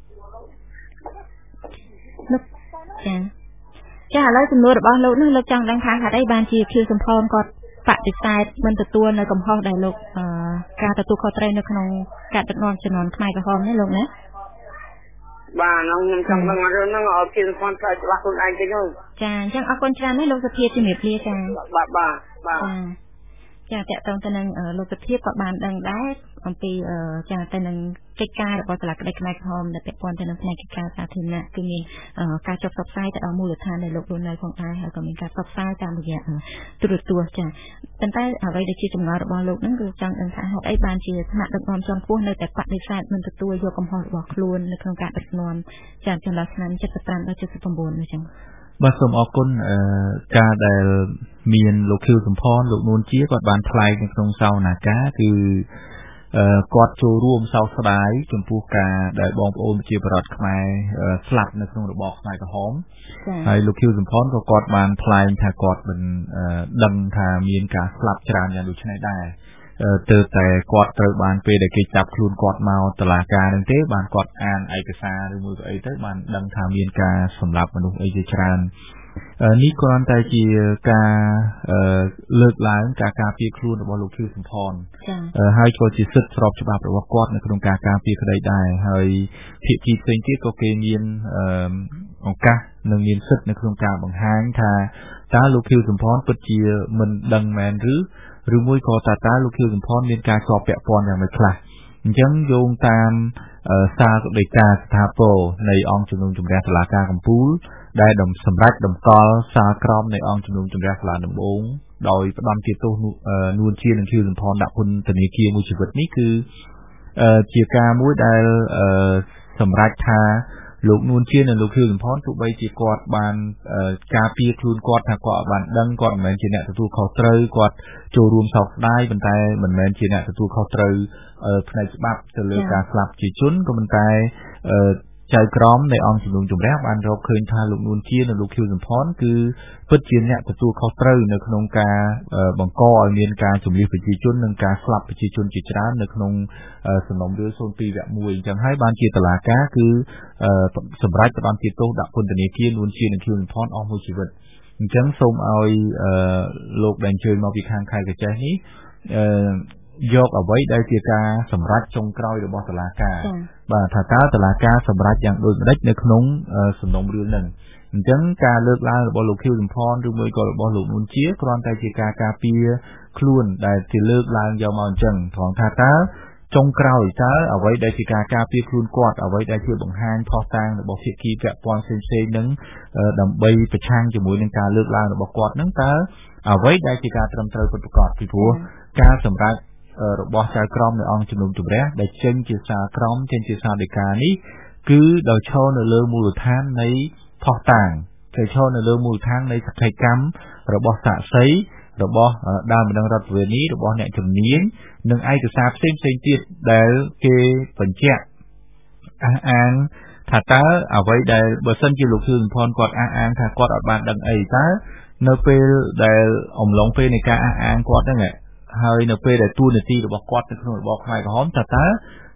លោកចាឥឡូវចំនួនរបស់លោកនេះលោកចង់ដឹងថាហេតុអីបានជាខៀវសំផនគាត់បដិសេធមិនទទួលនៅកំហុសដែលលោកការទទួលខុសត្រូវនៅក្នុងការដឹកនាំជំនាន់ខ្មែរក្រហមនេះលោកណាបាទខ្ញុំចង់ដឹងរឿងហ្នឹងឲ្យខៀវសំផនត្រូវច្បាស់ខ្លួនឯងទៅចាអញ្ចឹងអរគុណច្រើនណាស់លោកសុភាពជំរាបលាចាបាទចាតកតងទៅនឹងលោកសុភាពក៏បានដឹងដែរអំពីចាទៅនឹងកិច្ចការរបស់សាលាក្តីខ្មែរក្រហមដែលពាក់ព័ន្ធទៅនឹងផ្នែកកិច្ចការសាធារណៈគឺមានការចុះផ្សព្វផ្សាយទៅដល់មូលដ្ឋានដែលលោករស់នៅផងដែរហើយក៏មានការផ្សព្វផ្សាយតាមរយៈទូរទស្សន៍ចាប៉ុន្តែអ្វីដែលជាចម្ងល់របស់លោកហ្នឹងគឺចង់ដឹងថាហេតុអីបានជាថ្នាក់ដឹកនាំជាន់ខ្ពស់នៅតែបដិសេធមិនទទួលយកកំហុសរបស់ខ្លួននៅក្នុងការដឹកនាំចាចន្លោះឆ្នាំ75ដល់79នេះចឹងបាទសូមអរគុណការដែលមានលោកខៀវសំផនលោកនួនជាគាត់បានថ្លែងនៅក្នុងសវនាការគឺគាត់ចូលរួមសោកស្ដាយចំពោះការដែលបងប្អូនប្រជាពលរដ្ឋខ្មែរស្លាប់នៅក្នុងរបបខ្មែរក្រហមហើយលោកខៀវសំផនក៏គាត់បានថ្លែងថាគាត់មិនដឹងថាមានការស្លាប់ច្រើនយ៉ាងដូចនេះដែរទើបតែគាត់ត្រូវបានពេលដែលគេចាប់ខ្លួនគាត់មកតុលាការនឹងទេបានគាត់អានឯកសារឬមួយក៏អីទៅបានដឹងថាមានការសម្លាប់មនុស្សអីជាច្រើននេះគ្រាន់តែជាការលើកឡើងការការពារខ្លួនរបស់លោកខៀវសំផនហើយក៏ជាសិទ្ធិស្របច្បាប់របស់គាត់នៅក្នុងការការពារក្តីដែរហើយភាគីផ្សេងទៀតក៏គេមានឱកាសនិងមានសិទ្ធិនៅក្នុងការបង្ហាញថាតើលោកខៀវសំផនពិតជាមិនដឹងមែនឬមួយក៏តើលោកខៀវសំផនមានការជាប់ពាក់ព័ន្ធយ៉ាងម៉េចខ្លះអញ្ចឹងយោងតាមសារដីកាស្ថាពរនៃអង្គជំនុំជម្រះតុលាការកំពូលដែលសម្រាប់តម្កល់សារក្រមនៃអង្គជំនុំជម្រះសាលាដំបងដោយផ្ដន្ទាទោសនួនជានិងខៀវសំផនដាក់ពន្ធនាគារមួយជីវិតនេះគឺជាការមួយដែលសម្រាប់ថាលោកនួនជានិងលោកខៀវសំផនទោះបីជាគាត់បានការពារខ្លួនគាត់ថាគាត់បានដឹងគាត់មិនមែនជាអ្នកទទួលខុសត្រូវគាត់ចូលរួមសោកស្ដាយប៉ុន្តែមិនមែនជាអ្នកទទួលខុសត្រូវផ្នែកច្បាប់ទៅលើការស្លាប់ជាជនក៏ប៉ុន្តែចៅក្រមនៃអង្គជំនុំជម្រះបានរកឃើញថាលោកនួនជានិងលោកខៀវសំផនគឺពិតជាអ្នកទទួលខុសត្រូវនៅក្នុងការបង្កឲ្យមានការជំនះប្រជាជននិងការស្លាប់ប្រជាជនជាច្រើននៅក្នុងសំណុំរឿង02វគ្គ1អញ្ចឹងហើយបានជាតុលាការគឺសម្រាប់ផ្ដន្ទាទោសដាក់ពន្ធនាគារនួនជានិងខៀវសំផនអស់មួយជីវិតអញ្ចឹងសូមឲ្យលោកដែលអញ្ជើញមកពីខាងខេត្តកញ្ចេះនេះយកអ្វីដែលជាការសម្រេចចុងក្រោយរបស់តុលាការបាទថាតើតុលាការសម្រេចយ៉ាងដូចម្តេចនៅក្នុងសំណុំរឿងហ្នឹងអញ្ចឹងការលើកឡើងរបស់លោកខៀវសំផនឬមួយក៏របស់លោកនួនជាគ្រាន់តែជាការការពារខ្លួនដែលជាលើកឡើងយកមកអញ្ចឹងត្រង់ថាតើចុងក្រោយតើអ្វីដែលជាការការពារខ្លួនគាត់អ្វីដែលជាបង្ហាញផុសតាងរបស់ភាគីពាក់ព័ន្ធផ្សេងៗហ្នឹងដើម្បីប្រឆាំងជាមួយនឹងការលើកឡើងរបស់គាត់ហ្នឹងតើអ្វីដែលជាការត្រឹមត្រូវពិតប្រាកដពីព្រោះការសម្រេចរបស់ចៅក្រមនៃអង្គជំនុំជម្រះដែលចេញជាសារក្រមចេញជាសារដីកានេះគឺដោយឈរនៅលើមូលដ្ឋាននៃផុសតាងគេឈរនៅលើមូលដ្ឋាននៃសក្ខីកម្មរបស់សាក្សីរបស់ដើមបណ្ដឹងរដ្ឋវិនីរបស់អ្នកជំនាញនិងឯកសារផ្សេងទៀតដែលគេបញ្ជាក់អះអាងថាតើអ្វីដែលបើសិនជាលោកខៀវសំផនគាត់អះអាងថាគាត់អត់បានដឹងអីតើនៅពេលដែលអំឡុងពេលនៃការអះអាងគាត់ហ្នឹងហើយនៅពេលដែលទួលនីតិរបស់គាត់នៅក្នុងរបបខ្មែរក្រហមតើ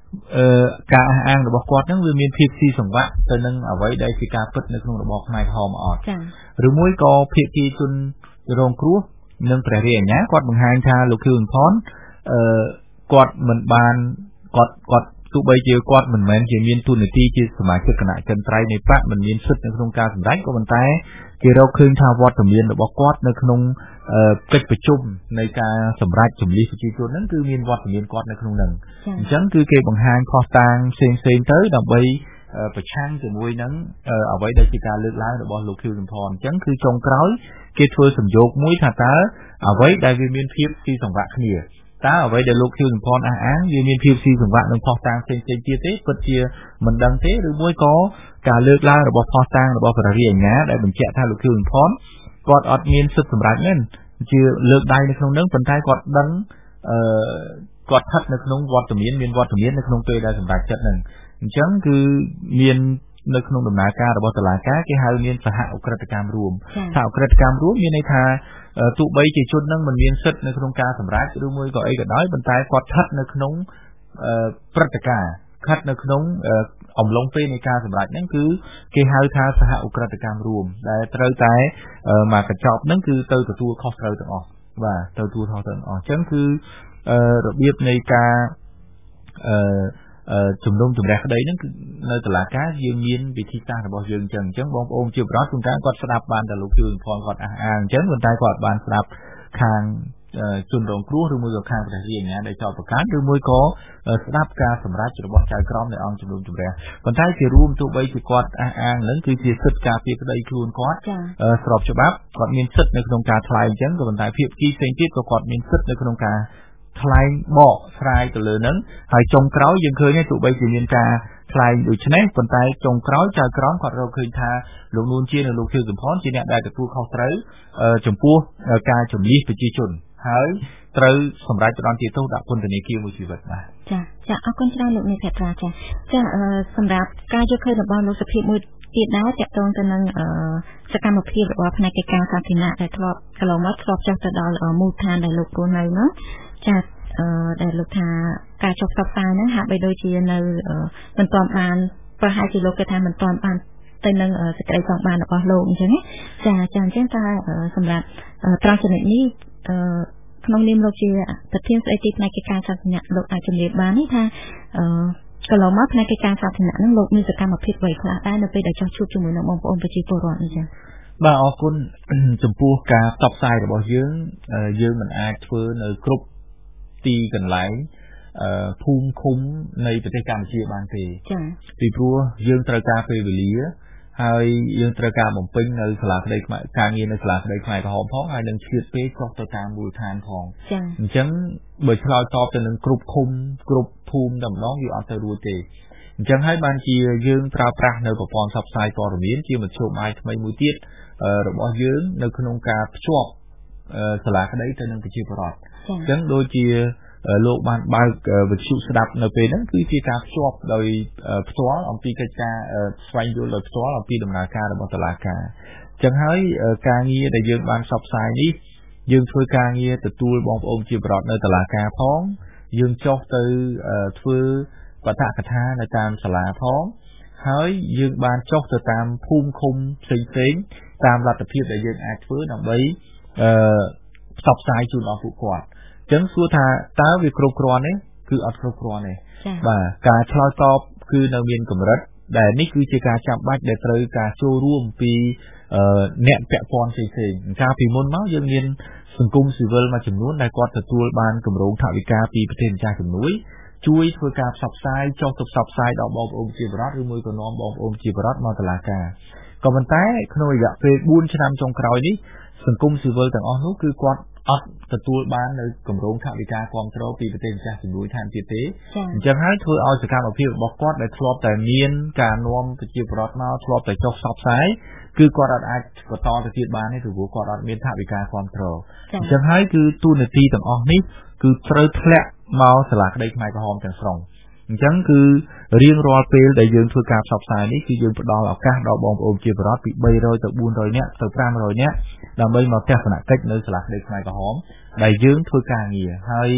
ការអាងរបស់គាត់ហ្នឹងវាមានភាពស៊ីសង្វាក់ទៅនឹងអ្វីដែលជាការពិតនៅក្នុងរបបខ្មែរក្រហមអត់ឬមួយក៏ភាគីជនរងគ្រោះនិងព្រះរាជអាជ្ញាគាត់បង្ហាញថាលោកខៀវ សំផនគាត់មិនបានគាត់ទោះបីជាគាត់មិនមែនជាមានទូនាទីជាសមាជិកគណៈចិនត្រៃនៃបកមិនមានសិទ្ធិនៅក្នុងការសម្ដែងក៏ប៉ុន្តែគេរកឃើញថាវត្តមានរបស់គាត់នៅក្នុងកិច្ចប្រជុំនៃការសម្រេចជំនះប្រជាជនហ្នឹងគឺមានវត្តមានគាត់នៅក្នុងហ្នឹងអញ្ចឹងគឺគេបង្ហាញខុសតាងផ្សេងៗទៅដើម្បីប្រឆាំងជាមួយនឹងអ្វីដែលជាការលើកឡើងរបស់លោកខៀវ សំផនអញ្ចឹងគឺចុងក្រោយគេធ្វើសំយោគមួយថាតើអ្វីដែលវាមានភាពស៊ីសង្វាក់គ្នាតើអ្វីដែលលោកខៀវ សំផនអះអាងវាមានភាពស៊ីសង្វាក់នឹងផុសតាងផ្សេងៗទៀតទេពិតជាមិនដឹងទេឬមួយក៏ការលើកឡើងរបស់ផុសតាងរបស់ព្រះរាជអាជ្ញាដែលបញ្ជាក់ថាលោកខៀវ សំផនគាត់អត់មានសិទ្ធិសម្រេចមែនជាលើកដៃនៅក្នុងនឹងប៉ុន្តែគាត់ដឹងគាត់ស្ថិតនៅក្នុងវត្តមានមានវត្តមាននៅក្នុងពេលដែលសម្រេចចិត្តនឹងអញ្ចឹងគឺមាននៅក្នុងដំណើរការរបស់តុលាការគេហៅមានសហឧក្រិដ្ឋកម្មរួមសហឧក្រិដ្ឋកម្មរួមមានន័យថាទោះបីជាជននឹងមិនមានសិទ្ធិនៅក្នុងការសម្រេចឬមួយក៏អីក៏ដោយប៉ុន្តែគាត់ស្ថិតនៅក្នុងព្រឹត្តិការណ៍ស្ថិតនៅក្នុងអំឡុងពេលនៃការសម្រេចហ្នឹងគឺគេហៅថាសហឧក្រិដ្ឋកម្មរួមដែលត្រូវតែមកកញ្ចប់ហ្នឹងគឺទៅទទួលខុសត្រូវទាំងអស់បាទទៅទទួលខុសត្រូវទាំងអស់អញ្ចឹងគឺរបៀបនៃការជំនុំជម្រះក្តីហ្នឹងគឺនៅតុលាការយើងមានវិធីសាស្ត្ររបស់យើងអញ្ចឹងបងប្អូនជាបរិបទគាត់គាត់ស្ដាប់បានតែលោកខៀវ សំផនគាត់អះអាងអញ្ចឹងប៉ុន្តែគាត់បានស្ដាប់ខាងជនរងគ្រោះឬមួយក៏ខាងព្រះរាជអាជ្ញាដែលចោទប្រកាន់ឬមួយក៏ស្ដាប់ការសម្រេចរបស់ចៅក្រមនៃអង្គជំនុំជម្រះប៉ុន្តែជារួមទោះបីជាគាត់អះអាងនឹងគឺជាសិទ្ធិការពារក្តីខ្លួនគាត់ស្របច្បាប់គាត់មានសិទ្ធិនៅក្នុងការថ្លែងអញ្ចឹងក៏ប៉ុន្តែភាគីផ្សេងទៀតក៏គាត់មានសិទ្ធិនៅក្នុងការថ្លែងបកស្រាយទៅលើនឹងហើយចុងក្រោយយើងឃើញទោះបីជាមានការថ្លែងដូចនេះប៉ុន្តែចុងក្រោយចៅក្រមគាត់រកឃើញថាលោកនួនជានិងលោកខៀវ សំផនជាអ្នកដែលទទួលខុសត្រូវចំពោះការជំនះប្រជាជនហើយត្រូវសម្រេចផ្តន្ទាទោសដាក់ពន្ធនាគារមួយជីវិតបាទចាអរគុណច្រើនលោកនាងភត្រាចាសម្រាប់ការយកឃើញរបស់លោកសុភាពមួយទៀតដែរតកតងទៅនឹងសកម្មភាពរបស់ផ្នែកកិច្ចការសាធារណៈដែលធ្លាប់កន្លងមកធ្លាប់ចុះទៅដល់មូលដ្ឋានដែលលោករស់នៅនោះចាដែលលោកថាការចុះផ្សព្វផ្សាយហ្នឹងហាក់បីដូចជានៅមិនទាន់បានប្រហែលជាលោកគេថាមិនទាន់បានទៅនឹងសេចក្តីចង់បានរបស់លោកអញ្ចឹងចាអញ្ចឹងតើសម្រាប់ត្រង់ចំណុចនេះក្នុងនាមលោកជាប្រធានស្ដីទីផ្នែកកិច្ចការសាធារណៈលោកអាចជំរាបបាននេះថាកន្លងមកផ្នែកកិច្ចការសាធារណៈហ្នឹងលោកមានសកម្មភាពអ្វីខ្លះដែរនៅពេលដែលចុះជួបជាមួយនឹងបងប្អូនប្រជាពលរដ្ឋអញ្ចឹងបាទអរគុណចំពោះការផ្សព្វផ្សាយរបស់យើងមិនអាចធ្វើនៅគ្រប់ទីកន្លែងភូមិឃុំនៃប្រទេសកម្ពុជាបានទេចា៎ពីព្រោះយើងត្រូវការពេលវេលាហើយយើងត្រូវការបំពេញនៅសាលាក្តីខ្មែរការងារនៅសាលាក្តីខ្មែរក្រហមផងហើយនឹងឆ្លៀតពេលចុះទៅតាមមូលដ្ឋានផងអញ្ចឹងបើឆ្លើយតបទៅនឹងគ្រប់ឃុំគ្រប់ភូមិតែម្ដងវាអត់ទៅរួចទេអញ្ចឹងហើយបានជាយើងប្រើប្រាស់នៅប្រព័ន្ធផ្សព្វផ្សាយព័ត៌មានជាមធ្យោបាយថ្មីមួយទៀតរបស់យើងនៅក្នុងការភ្ជាប់សាលាក្តីទៅនឹងប្រជាពលរដ្ឋអញ្ចឹងដូចជាលោកបានបើកវិទ្យុស្ដាប់នៅពេលហ្នឹងគឺជាការភ្ជាប់ដោយផ្ទាល់អំពីកិច្ចការស្វែងយល់ដោយផ្ទាល់អំពីដំណើរការរបស់តុលាការអញ្ចឹងហើយការងារដែលយើងបានផ្សព្វផ្សាយនេះយើងធ្វើការងារទទួលបងប្អូនជាបរិបទនៅតុលាការផងយើងចុះទៅធ្វើបទកថានៅតាមសាលាផងហើយយើងបានចុះទៅតាមភូមិឃុំផ្សេងៗតាមលទ្ធភាពដែលយើងអាចធ្វើដើម្បីផ្សព្វផ្សាយជូនដល់ពួកគាត់អញ្ចឹងសួរថាតើវាគ្រប់គ្រាន់ទេគឺអត់គ្រប់គ្រាន់ទេបាទការឆ្លើយតបគឺនៅមានកម្រិតដែលនេះគឺជាការចាំបាច់ដែលត្រូវការចូលរួមពីអ្នកពាក់ព័ន្ធផ្សេងៗកាលពីមុនមកយើងមានសង្គមស៊ីវិលមួយចំនួនដែលគាត់ទទួលបានគម្រោងថវិកាពីប្រទេសម្ចាស់ជំនួយជួយធ្វើការផ្សព្វផ្សាយចុះទៅផ្សព្វផ្សាយដល់បងប្អូនជាបរិបទឬមួយក៏នាំបងប្អូនជាបរិបទមកតុលាការក៏ប៉ុន្តែក្នុងរយៈពេល4ឆ្នាំចុងក្រោយនេះសង្គមស៊ីវិលទាំងអស់នោះគឺគាត់អត់ទទួលបាននៅគម្រោងថវិកាគាំទ្រពីប្រទេសម្ចាស់ជំនួយថែមទៀតទេអញ្ចឹងហើយធ្វើឲ្យសកម្មភាពរបស់គាត់ដែលធ្លាប់តែមានការនាំប្រជាពលរដ្ឋមកធ្លាប់តែចុះផ្សព្វផ្សាយគឺគាត់អត់អាចបន្តទៅទៀតបានទេព្រោះគាត់អត់មានថវិកាគាំទ្រអញ្ចឹងហើយគឺទូនាទីទាំងអស់នេះគឺត្រូវធ្លាក់មកសាលាក្តីខ្មែរក្រហមទាំងស្រុងអញ្ចឹងគឺរៀងរាល់ពេលដែលយើងធ្វើការផ្សព្វផ្សាយនេះគឺយើងផ្ដល់ឱកាសដល់បងប្អូនជាបរិបទពី300ទៅ400នាក់ទៅ500នាក់ដើម្បីមកទស្សនកិច្ចនៅសាលាក្តីខ្មែរក្រហមដែលយើងធ្វើការងារហើយ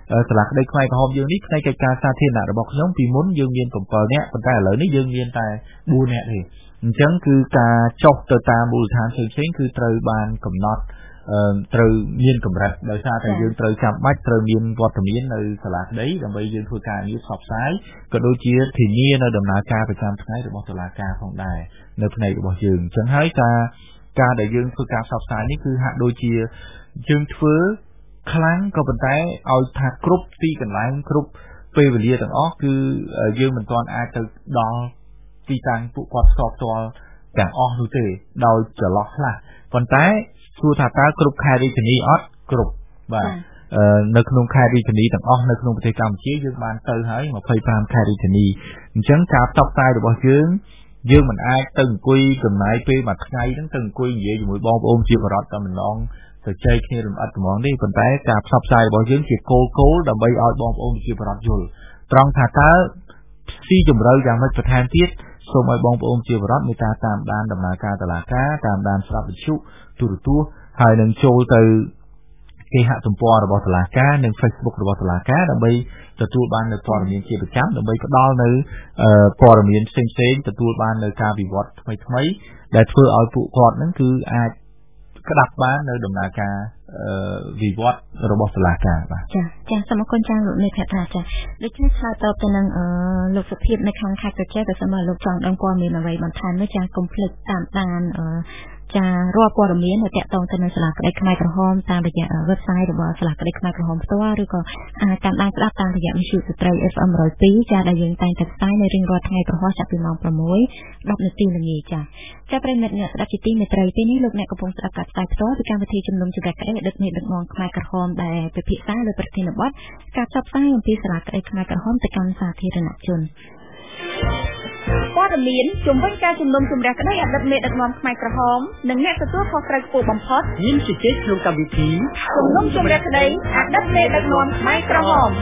សាលាក្តីខ្មែរក្រហមយើងនេះផ្នែកកិច្ចការសាធារណៈរបស់ខ្ញុំពីមុនយើងមាន7នាក់ប៉ុន្តែឥឡូវនេះយើងមានតែ4នាក់ទេអញ្ចឹងគឺការចុះទៅតាមមូលដ្ឋានផ្សេងៗគឺត្រូវបានកំណត់ត្រូវមានកម្រិតដោយសារតែយើងត្រូវចាំបាច់ត្រូវមានវត្តមាននៅសាលាក្តីដើម្បីយើងធ្វើការងារផ្សព្វផ្សាយក៏ដូចជាធានានៅដំណើរការប្រចាំថ្ងៃរបស់តុលាការផងដែរនៅផ្នែករបស់យើងអញ្ចឹងហើយការដែលយើងធ្វើការផ្សព្វផ្សាយនេះគឺហាក់ដូចជាយើងធ្វើខ្លាំងក៏ប៉ុន្តែឲ្យថាគ្រប់ទីកន្លែងគ្រប់ពេលវេលាទាំងអស់គឺយើងមិនទាន់អាចទៅដល់ទីតាំងពួកគាត់ផ្ទាល់ទាំងអស់នោះទេដោយចន្លោះខ្លះប៉ុន្តែសួរថាតើគ្រប់ខេត្តរាជធានីអត់គ្រប់បាទនៅក្នុងខេត្តរាជធានីទាំងអស់នៅក្នុងប្រទេសកម្ពុជាយើងបានទៅហើយ25ខេត្តរាជធានីអញ្ចឹងការផ្សព្វផ្សាយរបស់យើងមិនអាចទៅអង្គុយចំណាយពេលមួយថ្ងៃហ្នឹងទៅអង្គុយនិយាយជាមួយបងប្អូនជាបរិបទតែម្ដងទៅចែកគ្នារំអិតហ្មងនេះប៉ុន្តែការផ្សព្វផ្សាយរបស់យើងជាគោលដើម្បីឲ្យបងប្អូនជាបរិបទយល់ត្រង់ថាតើស៊ីជម្រៅយ៉ាងម៉េចបន្ថែមទៀតសូមឲ្យបងប្អូនជាបរិបទមេត្តាតាមដានដំណើរការតុលាការតាមដានស្ដាប់វិទ្យុទូរទស្សន៍ហើយនឹងចូលទៅគេហទំព័ររបស់តុលាការនិង Facebook របស់តុលាការដើម្បីទទួលបាននូវព័ត៌មានជាប្រចាំដើម្បីផ្ដល់នូវព័ត៌មានផ្សេងៗទទួលបាននូវការវិវត្តថ្មីៗដែលធ្វើឲ្យពួកគាត់នឹងគឺអាចក្តាប់បាននៅដំណើរការវិវត្តរបស់តុលាការបាទចាសូមអរគុណចាលោកមេធាចាដូច្នេះឆ្លើយតបទៅនឹងលោកសុភាពនៅខាងខេត្តកញ្ចេះក៏សូមឲ្យលោកចង់ដឹងព័ត៌មានអ្វីបន្ថែមនោះចាកុំភ្លេចតាមដានចារាល់ព័ត៌មានដែលទាក់ទងទៅនឹងសាលាក្តីខ្មែរក្រហមតាមរយៈ website របស់សាលាក្តីខ្មែរក្រហមផ្ទាល់ឬក៏អាចតាមដានស្ដាប់តាមរយៈវិទ្យុស្ត្រី FM 102ចាដែលយើងតែងតែផ្សាយនៅរៀងរាល់ថ្ងៃប្រហោះចាប់ពីម៉ោង 6:10 នាទីល្ងាចចាប្រិយមិត្តអ្នកស្ដាប់ជាទីមេត្រីពេលនេះលោកអ្នកកំពុងស្ដាប់ការផ្សាយផ្ទាល់ពីកម្មវិធីជំនុំជម្រះក្តីដឹកនាំខ្មែរក្រហមដែលពិភាក្សាលើប្រធានបទការផ្សព្វផ្សាយអំពីសាលាក្តីខ្មែរក្រហមទៅកាន់សាធារណជនព័ត៌មានជំវិញការជំនុំជម្រះក្តីអតីតមេដឹកនាំខ្មែរក្រហមនិងអ្នកទទួលខុសត្រូវខ្ពស់បំផុតមានជជែកក្នុងកម្មវិធីជំនុំជម្រះក្តីអតីតមេដឹកនាំខ្មែរក្រហម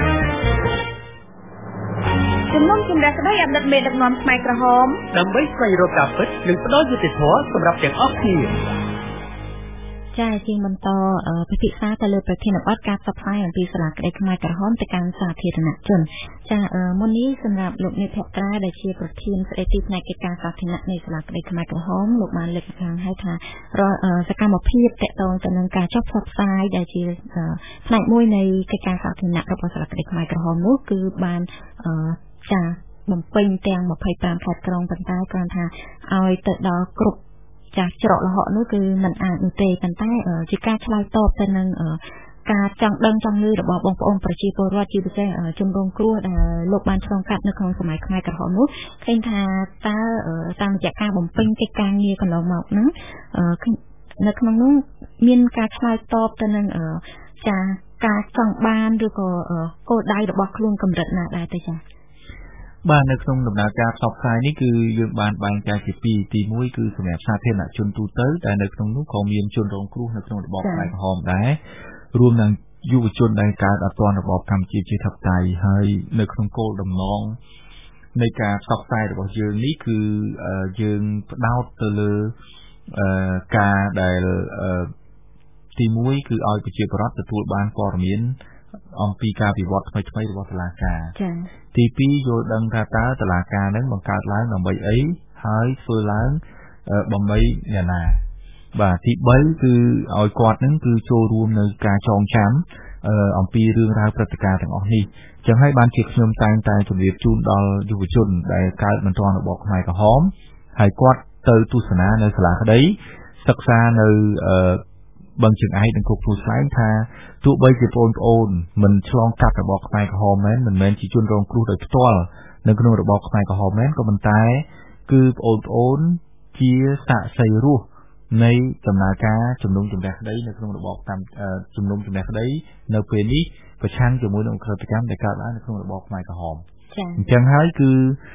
ជំនុំជម្រះក្តីអតីតមេដឹកនាំខ្មែរក្រហមដើម្បីស្វែងរកការពិតនិងផ្ដល់យុត្តិធម៌សម្រាប់ទាំងអស់គ្នាចាជាងបន្តពិភាក្សាទៅលើប្រធានបទការផ្សព្វផ្សាយអំពីសាលាក្តីខ្មែរក្រហមទៅកាន់សាធារណជនចាមុននេះសម្រាប់លោកមេភក្ត្រាដែលជាប្រធានស្ដីទីផ្នែកកិច្ចការសាធារណៈនៃសាលាក្តីខ្មែរក្រហមលោកបានលើកឡើងហើយថាសកម្មភាពតាក់ទងទៅនឹងការចុះផ្សព្វផ្សាយដែលជាផ្នែកមួយនៃកិច្ចការសាធារណៈរបស់សាលាក្តីខ្មែរក្រហមនោះគឺបានចាបំពេញទាំង25ខេត្តក្រុងប៉ុន្តែគ្រាន់ថាឲ្យទៅដល់គ្រប់ចាច្រកលហកនោះគឺมันអាចនោះទេប៉ុន្តែជាការឆ្លើយតបទៅនឹងការចង់ដឹងចង់ឮរបស់បងប្អូនប្រជាពលរដ្ឋជាពិសេសជនរងគ្រោះដែលលោកបានឆ្លងកាត់នៅក្នុងសម័យខ្មែរក្រហមនោះឃើញថាតើតាមរយៈការបំពេញកិច្ចការងារកន្លងមកហ្នឹងនៅក្នុងនោះមានការឆ្លើយតបទៅនឹងចាការចង់បានឬក៏គោលដៅរបស់ខ្លួនកម្រិតណាដែរទៅចាបាទនៅក្នុងដំណើរការផ្សព្វផ្សាយនេះគឺយើងបានបែងចែកជាពីរទី1គឺសម្រាប់សាធារណជនទូទៅតែនៅក្នុងនោះក៏មានជនរងគ្រោះនៅក្នុងរបបខ្មែរក្រហមដែររួមទាំងយុវជនដែលកើតអត់ទាន់របបកម្ពុជាជាធិបតេយ្យហើយនៅក្នុងគោលបំណងនៃការផ្សព្វផ្សាយរបស់យើងនេះគឺយើងផ្ដោតទៅលើការដែលទី1គឺឲ្យប្រជាពលរដ្ឋទទួលបានព័ត៌មានអំពីការវិវត្តថ្មីៗរបស់តុលាការទី2យល់ដឹងថាតើតុលាការនឹងបង្កើតឡើងដើម្បីអីហើយធ្វើឡើងដើម្បីអ្នកណាបាទទី3គឺឲ្យគាត់នឹងគឺចូលរួមនៅការចងចាំអំពីរឿងរ៉ាវព្រឹត្តិការណ៍ទាំងអស់នេះចឹងហើយបានជាខ្ញុំតែងតែជម្រាបជូនដល់យុវជនដែលកើតមិនទាន់របបខ្មែរក្រហមហើយគាត់ទៅទស្សនានៅសាលាក្តីសិក្សានៅបឹងជើងឯកនិងគុកទួលស្លែងថាទោះបីជាបងប្អូនមិនឆ្លងកាត់របបខ្មែរក្រហមមែនមិនមែនជាជនរងគ្រោះដោយផ្ទាល់នៅក្នុងរបបខ្មែរក្រហមមែនក៏ប៉ុន្តែគឺបងប្អូនជាសាក្សីរស់នៃដំណើរការជំនុំជម្រះក្តីនៅក្នុងរបបជំនុំជម្រះក្តីនៅពេលនេះប្រឆាំងជាមួយនឹងអក្រិតកម្មដែលកើតឡើងនៅក្នុងរបបខ្មែរក្រហមអញ្ចឹងហើយគឺ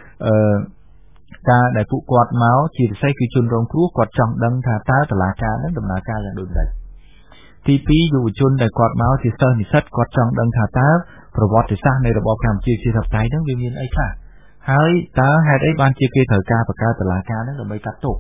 ការដែលពួកគាត់មកជាពិសេសគឺជនរងគ្រោះគាត់ចង់ដឹងថាតើតុលាការនឹងដំណើរការយ៉ាងដូចម្តេចទី2យុវជនដែលគាត់មកជាសិស្សនិស្សិតគាត់ចង់ដឹងថាតើប្រវត្តិសាស្ត្រនៃរបបកម្ពុជាជាធិបតេយ្យនឹងវាមានអីខ្លះហើយតើហេតុអីបានជាគេត្រូវការបង្កើតតុលាការនឹងដើម្បីកាត់ទោស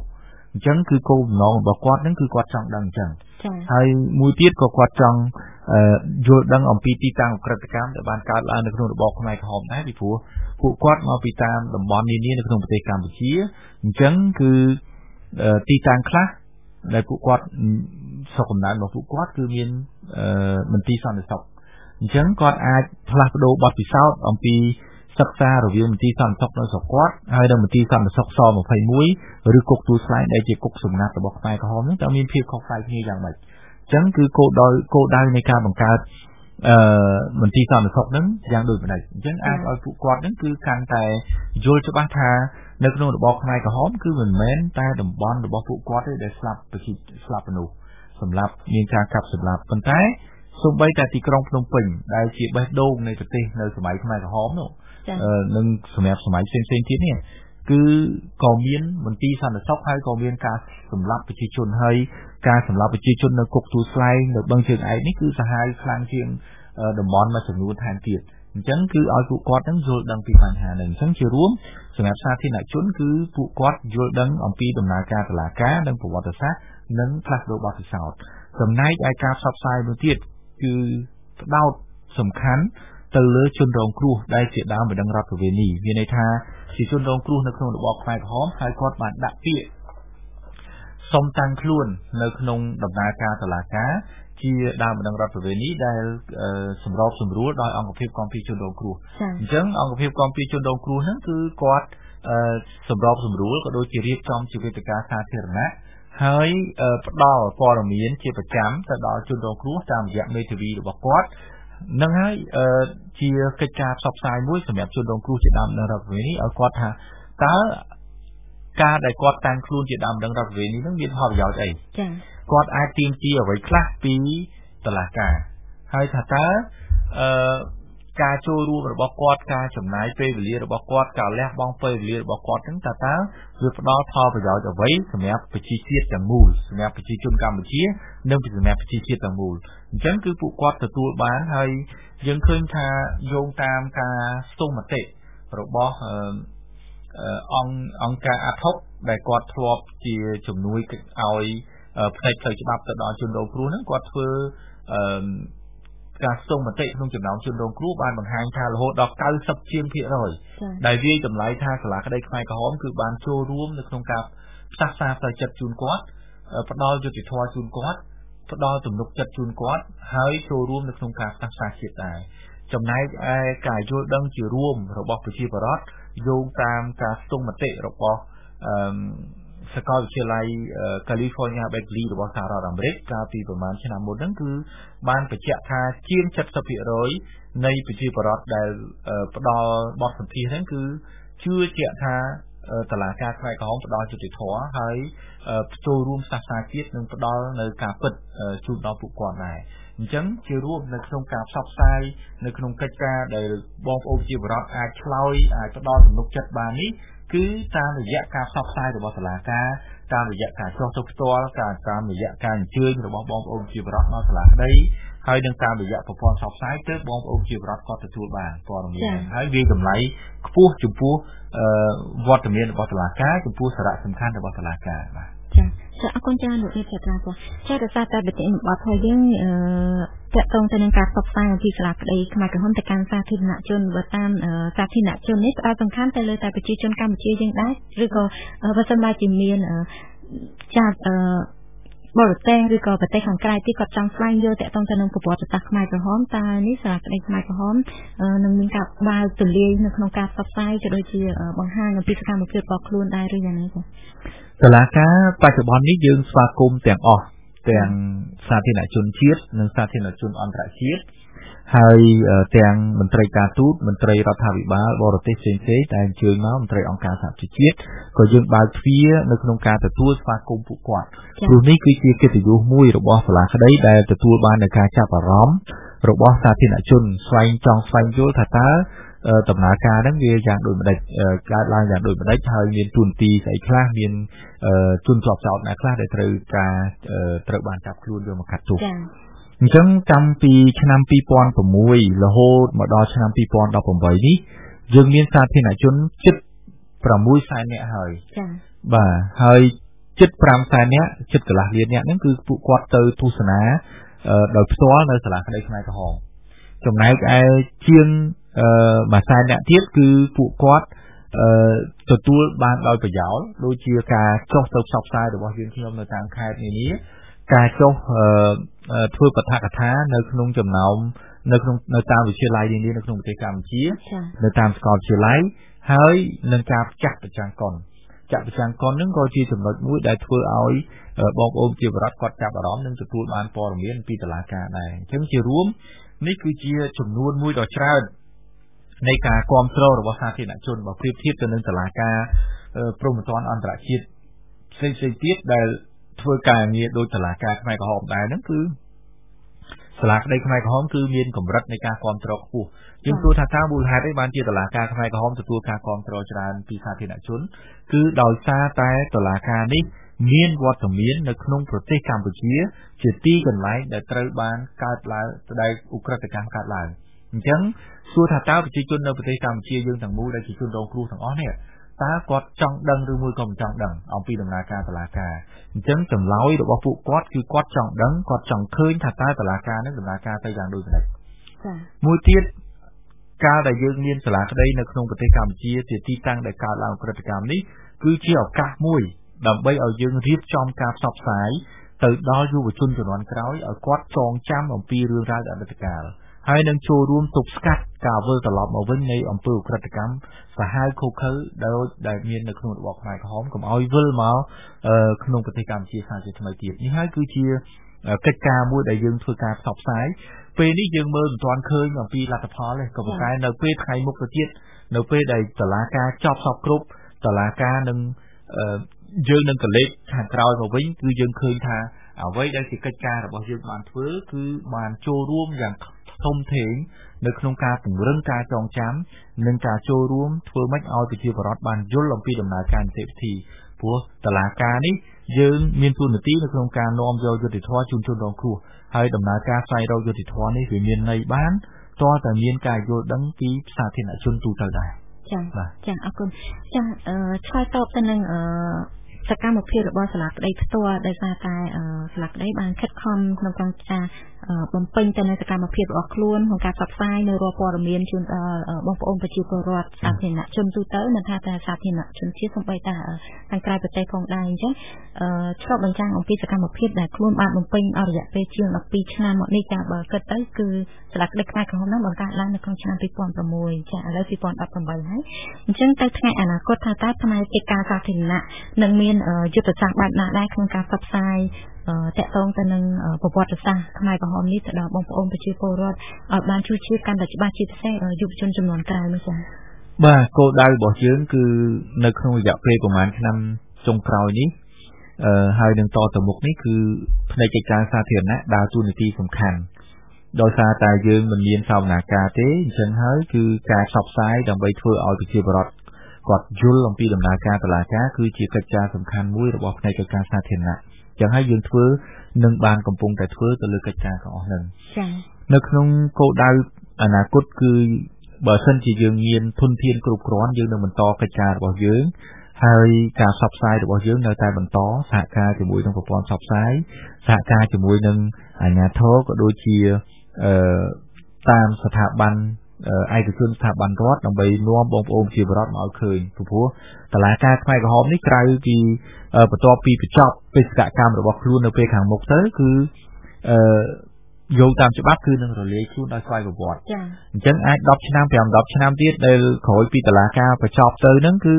អញ្ចឹងគឺគោលបំណងរបស់គាត់ហ្នឹងគឺគាត់ចង់ដឹងអញ្ចឹងហើយមួយទៀតក៏គាត់ចង់យល់ដឹងអំពីទីតាំងអក្រិតកម្មដែលបានកើតឡើងនៅក្នុងរបបខ្មែរក្រហមដែរពីព្រោះពួកគាត់មកពីតាមតំបន់នានានៅក្នុងប្រទេសកម្ពុជាអញ្ចឹងគឺទីតាំងខ្លះដែលពួកគាត់ស្រុកកំណើតរបស់ពួកគាត់គឺមានមន្ទីរសន្តិសុខអញ្ចឹងគាត់អាចផ្លាស់ប្ដូរបទពិសោធន៍អំពីសិក្សារវាងមន្ទីរសន្តិសុខនៅស្រុកគាត់ហើយនៅមន្ទីរសន្តិសុខស21ឬគុកទួលស្លែងដែលជាគុកសម្ងាត់របស់ខ្មែរក្រហមនេះតើមានភាពខុសប្លែកគ្នាយ៉ាងម៉េចអញ្ចឹងគឺគោលដៅនៃការបង្កើតមន្ទីរសន្តិសុខហ្នឹងយ៉ាងដូចម្ដេចអញ្ចឹងអាចឲ្យពួកគាត់ហ្នឹងគឺកាន់តែយល់ច្បាស់ថានៅក្នុងរបបខ្មែរក្រហមគឺមិនមែនតែតំបន់របស់ពួកគាត់ទេដែលស្លាប់មនុស្សសម្រាប់មានការកាប់សម្លាប់ប៉ុន្តែសូម្បីតែទីក្រុងភ្នំពេញដែលជាបេះដូងនៃប្រទេសនៅសម័យខ្មែរក្រហមនោះនិងសម្រាប់សម័យផ្សេងៗទៀតនេះគឺក៏មានមន្ទីរសន្តិសុខហើយក៏មានការសម្លាប់ប្រជាជនហើយការសម្លាប់ប្រជាជននៅគុកទួលស្លែងនៅបឹងជើងឯកនេះគឺសាហាវខ្លាំងជាងតំបន់មួយចំនួនថែមទៀតអញ្ចឹងគឺឲ្យពួកគាត់នឹងយល់ដឹងពីបញ្ហានេះអញ្ចឹងជារួមសម្រាប់សាធារណជនគឺពួកគាត់យល់ដឹងអំពីដំណើរការតុលាការនិងប្រវត្តិសាស្ត្រនិងផ្លាស់ប្ដូរបទពិសោធន៍ចំណែកឯការផ្សព្វផ្សាយមួយទៀតគឺផ្ដោតសំខាន់ទៅលើជនរងគ្រោះដែលជាដើមបណ្ដឹងរដ្ឋប្រវេណីមានន័យថាជាជនរងគ្រោះនៅក្នុងរបបខ្មែរក្រហមហើយគាត់បានដាក់ពាក្យសុំតាំងខ្លួននៅក្នុងដំណើរការតុលាការជាដើមបណ្ដឹងរដ្ឋប្រវេណីដែលសម្របសម្រួលដោយអង្គភាពគាំពារជនរងគ្រោះអញ្ចឹងអង្គភាពគាំពារជនរងគ្រោះហ្នឹងគឺគាត់សម្របសម្រួលក៏ដូចជារៀបចំជាវេទិកាសាធារណៈហើយផ្ដល់ព័ត៌មានជាប្រចាំទៅដល់ជនរងគ្រោះតាមរយៈមេធាវីរបស់គាត់នឹងហើយជាកិច្ចការផ្សព្វផ្សាយមួយសម្រាប់ជនរងគ្រោះជាដើមបណ្ដឹងរដ្ឋប្រវេណីឲ្យគាត់ថាតើការដែលគាត់តាំងខ្លួនជាដើមបណ្ដឹងរដ្ឋប្រវេណីនឹងមានផលប្រយោជន៍អីគាត់អាចទាមទារអ្វីខ្លះពីតុលាការហើយថាតើការចូលរួមរបស់គាត់ការចំណាយពេលវេលារបស់គាត់ការលះបង់ពេលវេលារបស់គាត់ហ្នឹងតើវាផ្ដល់ផលប្រយោជន៍អ្វីសម្រាប់ប្រជាជាតិទាំងមូលសម្រាប់ប្រជាជនកម្ពុជានិងសម្រាប់ប្រជាជាតិទាំងមូលអញ្ចឹងគឺពួកគាត់ទទួលបានហើយយើងឃើញថាយោងតាមការស្ទង់មតិរបស់អង្គការអាត់ហុកដែលគាត់ធ្លាប់ជាជំនួយឲ្យផ្នែកផ្លូវច្បាប់ទៅដល់ជនរងគ្រោះហ្នឹងគាត់ធ្វើការស្ទង់មតិក្នុងចំណោមជនរងគ្រោះបានបង្ហាញថារហូតដល់90% ដែលវាតម្លៃថាសាលាក្តីខ្មែរក្រហមគឺបានចូលរួមនៅក្នុងការផ្សះផ្សាផ្លូវចិត្តជូនគាត់ផ្ដល់យុត្តិធម៌ជូនគាត់ផ្ដល់ទំនុកចិត្តជូនគាត់ហើយចូលរួមនៅក្នុងការផ្សះផ្សាជាតិដែរចំណែកឯការយល់ដឹងជារួមរបស់ប្រជាពលរដ្ឋយោងតាមការស្ទង់មតិរបស់សាកលវិទ្យាល័យ California Berkeley របស់សហរដ្ឋអាមេរិកកាលពីប្រហែលឆ្នាំមុនហ្នឹងគឺបានបញ្ជាក់ថាជាង 70% នៃប្រជាពលរដ្ឋដែលផ្ដល់បទសម្ភាសន៍ហ្នឹងគឺជឿជាក់ថាតុលាការខ្មែរក្រហមផ្ដល់យុត្តិធម៌ហើយចូលរួមផ្សះផ្សាជាតិនិងផ្ដល់នៅការពិតជូនដល់ពួកគាត់ដែរអញ្ចឹងជារួមនៅក្នុងការផ្សព្វផ្សាយនៅក្នុងកិច្ចការដែលបងប្អូនប្រជាពលរដ្ឋអាចឆ្លើយអាចផ្ដល់ទំនុកចិត្តបាននេះគឺតាមរយៈការផ្សព្វផ្សាយរបស់តុលាការតាមរយៈការចុះទៅផ្ទាល់តាមរយៈការអញ្ជើញរបស់បងប្អូនប្រជាពលរដ្ឋមកសាលាក្តីហើយនឹងតាមរយៈប្រព័ន្ធផ្សព្វផ្សាយទៅបងប្អូនប្រជាពលរដ្ឋគាត់ទទួលបានព័ត៌មានហើយវាតម្លៃខ្ពស់ចំពោះវត្តមានរបស់តុលាការចំពោះសារៈសំខាន់របស់តុលាការបាទចាអរគុណច្រើនលោកនាយកសាស្ត្រាចាដោយសារតែប្រតិបត្តិបទរបស់យើងតកតងទៅនឹងការផ្សព្វផ្សាយអំពីសាលាក្តីខ្មែរក្រហមទៅកាន់សាធារណជនបើតាមសាធារណជននេះផ្ដោតសំខាន់ទៅលើតែប្រជាជនកម្ពុជាយើងដែរឬក៏បើសិនមកជាមានចាត់បរទេសឬក៏ប្រទេសខាងក្រៅទីគាត់ចង់ស្វែងយល់តកតងទៅនឹងប្រវត្តិសាស្ត្រខ្មែរក្រហមតើនេះសាលាក្តីខ្មែរក្រហមនឹងមានការបើកទូលាយនៅក្នុងការផ្សព្វផ្សាយក៏ដូចជាបង្ហាញអំពីសកម្មភាពរបស់ខ្លួនដែរឬយ៉ាងណាចាតុលាការបច្ចុប្បន្ននេះយើងស្វាគមន៍ទាំងអស់ទាំងសាធារណជនជាតិនិងសាធារណជនអន្តរជាតិហើយទាំងមន្ត្រីការទូតមន្ត្រីរដ្ឋាភិបាលបរទេសផ្សេងៗតែអញ្ជើញមកមន្ត្រីអង្គការសហប្រជាជាតិក៏យើងបើកទ្វារនៅក្នុងការទទួលស្វាគមន៍ពួកគាត់ព្រោះនេះគឺជាកិត្តិយសមួយរបស់សាលាក្តីដែលទទួលបាននូវការចាប់អារម្មណ៍របស់សាធារណជនស្វែងយល់ថាតើដំណើរការហ្នឹងវាយ៉ាងដូចម្ដេចកើតឡើងយ៉ាងដូចម្ដេចហើយមានទូនទីស្អីខ្លះមានជនជាប់ចោទណាខ្លះដែលត្រូវបានចាប់ខ្លួនយកមកកាត់ទោសអញ្ចឹងតាំងពីឆ្នាំ2006រហូតមកដល់ឆ្នាំ2018នេះយើងមានសាធារណជនជិត600,000នាក់ហើយបាទហើយចិត្ត5សែនអ្នកចិត្តកន្លះលានអ្នកហ្នឹងគឺពួកគាត់ទៅទស្សនាដោយផ្ទាល់នៅសាលាក្តីខ្មែរក្រហមចំណែកឯជាងមួយសែនអ្នកទៀតគឺពួកគាត់ទទួលបានដោយប្រយោលដូចជាការចុះទៅផ្សព្វផ្សាយរបស់យើងខ្ញុំនៅតាមខេត្តនានាការចុះធ្វើបឋកថានៅក្នុងចំណោមនៅតាមវិទ្យាល័យនានានៅក្នុងប្រទេសកម្ពុជានៅតាមសាកលវិទ្យាល័យហើយនឹងការចាក់ប្រចាំកុនហ្នឹងក៏ជាចំណុចមួយដែលធ្វើឲ្យបងប្អូនជាបរិបទគាត់ចាប់អារម្មណ៍និងទទួលបានព័ត៌មានពីតុលាការដែរអញ្ចឹងជារួមនេះគឺជាចំនួនមួយដ៏ច្រើននៃការគាំទ្ររបស់សាធារណជនបើប្រៀបធៀបទៅនឹងតុលាការព្រហ្មទណ្ឌអន្តរជាតិផ្សេងៗទៀតដែលធ្វើការងារដោយតុលាការខ្មែរក្រហមដែរហ្នឹងគឺសាលាក្តីខ្មែរក្រហមគឺមានកម្រិតនៃការគាំទ្រខ្ពស់យើងសួរថាតើមូលហេតុអីបានជាតុលាការខ្មែរក្រហមទទួលការគាំទ្រច្រើនពីសាធារណជនគឺដោយសារតែតុលាការនេះមានវត្តមាននៅក្នុងប្រទេសកម្ពុជាជាទីកន្លែងដែលត្រូវបានកើតឡើងដែលឧក្រិដ្ឋកម្មកើតឡើងអញ្ចឹងសួរថាតើប្រជាជននៅប្រទេសកម្ពុជាយើងទាំងមូលដែលជាជនរងគ្រោះទាំងអស់នេះតើគាត់ចង់ដឹងឬមួយក៏មិនចង់ដឹងអំពីដំណើរការតុលាការអញ្ចឹងចម្លើយរបស់ពួកគាត់គឺគាត់ចង់ដឹងគាត់ចង់ឃើញថាតើតុលាការនឹងដំណើរការទៅយ៉ាងដូចម្តេចមួយទៀតការដែលយើងមានសាលាក្តីនៅក្នុងប្រទេសកម្ពុជាជាទីតាំងដែលកើតឡើងឧក្រិដ្ឋកម្មនេះគឺជាឱកាសមួយដើម្បីឲ្យយើងរៀបចំការផ្សព្វផ្សាយទៅដល់យុវជនជំនាន់ក្រោយឲ្យគាត់ចងចាំអំពីរឿងរ៉ាវអតីតកាលហើយនឹងចូលរួមទប់ស្កាត់ការវិលត្រឡប់មកវិញនៃអំពើឧក្រិដ្ឋកម្មសាហាវឃោរឃៅដែលមាននៅក្នុងរបបខ្មែរក្រហមកុំឲ្យវិលមកក្នុងប្រទេសកម្ពុជាសាជាថ្មីទៀតនេះហើយគឺជាកិច្ចការមួយដែលយើងធ្វើការផ្សព្វផ្សាយពេលនេះយើងមើលមិនទាន់ឃើញអំពីលទ្ធផលទេក៏ប៉ុន្តែនៅពេលថ្ងៃមុខទៅទៀតនៅពេលដែលតុលាការចប់សពគ្រប់តុលាការនឹងយើងនឹងកលេចខាងក្រោយមកវិញគឺយើងឃើញថាអ្វីដែលជាកិច្ចការរបស់យើងបានធ្វើគឺបានចូលរួមយ៉ាងធំធេងនៅក្នុងការពង្រឹងការចងចាំនិងការចូលរួមធ្វើម៉េចឲ្យប្រជាពលរដ្ឋបានយល់អំពីដំណើរការនីតិវិធីព្រោះតុលាការនេះយើងមានតួនាទីនៅក្នុងការនាំយកយុត្តិធម៌ជូនជនរងគ្រោះហើយដំណើរការស្វែងរកយុត្តិធម៌នេះវាមានន័យបានតើតែមានការយល់ដឹងពីសាធារណជនទូទៅដែរចា៎អរគុណចា៎ឆ្លើយតបទៅនឹងសកម្មភាពរបស់សាលាក្តីផ្ទាល់ដោយសារតែសាលាក្តីបានខិតខំក្នុងការបំពេញទៅនៅសកម្មភាពរបស់ខ្លួនក្នុងការផ្សព្វផ្សាយនៅរាល់ព័ត៌មានជូនដល់បងប្អូនប្រជាពលរដ្ឋសាធារណជនទូទៅមិនថាតែសាធារណជនជាតិសូម្បីតែខាងក្រៅប្រទេសផងដែរអញ្ចឹងឆ្លុះបញ្ចាំងអំពីសកម្មភាពដែលខ្លួនបានបំពេញអស់រយៈពេលជាង12ឆ្នាំមកនេះចាបើគិតទៅគឺសាលាក្តីខ្មែរក្រហមហ្នឹងបង្កើតឡើងនៅក្នុងឆ្នាំ2006ចាឥឡូវ2018ហើយអញ្ចឹងទៅថ្ងៃអនាគតថាតើផ្នែកកិច្ចការសាធារណៈនឹងមានយុទ្ធសាស្ត្របែបណាដែរក្នុងការផ្សព្វផ្សាយតាក់ទងទៅនឹងប្រវត្តិសាស្ត្រខ្មែរក្រហមនេះទៅដល់បងប្អូនប្រជាពលរដ្ឋឲ្យបានជួយជាកាន់តែច្បាស់ជាពិសេសយុវជនចំនួនក្រោយនោះចា៎បាទគោលដៅរបស់យើងគឺនៅក្នុងរយៈពេលប្រហែលឆ្នាំចុងក្រោយនេះហើយនឹងតទៅមុខនេះគឺផ្នែកកិច្ចការសាធារណៈដើរតួនាទីសំខាន់ដោយសារតែយើងមិនមានសវនាការទេអញ្ចឹងហើយគឺការផ្សព្វផ្សាយដើម្បីធ្វើឲ្យប្រជាពលរដ្ឋគាត់យល់អំពីដំណើរការតុលាការគឺជាកិច្ចការសំខាន់មួយរបស់ផ្នែកកិច្ចការសាធារណៈចឹងហើយយើងធ្វើនឹងបានកំពុងតែធ្វើទៅលើកិច្ចការទាំងអស់ហ្នឹងចា៎នៅក្នុងគោលដៅអនាគតគឺបើសិនជាយើងមានធនធានគ្រប់គ្រាន់យើងនឹងបន្តកិច្ចការរបស់យើងហើយការផ្សព្វផ្សាយរបស់យើងនៅតែបន្តសហការជាមួយនឹងប្រព័ន្ធផ្សព្វផ្សាយសហការជាមួយនឹងអាជ្ញាធរក៏ដូចជាតាមស្ថាប័នឯកជនស្ថាប័នរដ្ឋដើម្បីនាំបងប្អូនជាបរិបទមកឲ្យឃើញព្រោះតុលាការខ្មែរក្រហមនេះក្រៅពីបន្ទាប់ពីបញ្ចប់បេសកកម្មរបស់ខ្លួននៅពេលខាងមុខទៅគឺយកតាមច្បាប់គឺនឹងរលាយខ្លួនដោយស្វ័យប្រវត្តិអញ្ចឹងអាច10ឆ្នាំ5-10ឆ្នាំទៀតដែលក្រោយពីតុលាការបញ្ចប់ទៅហ្នឹងគឺ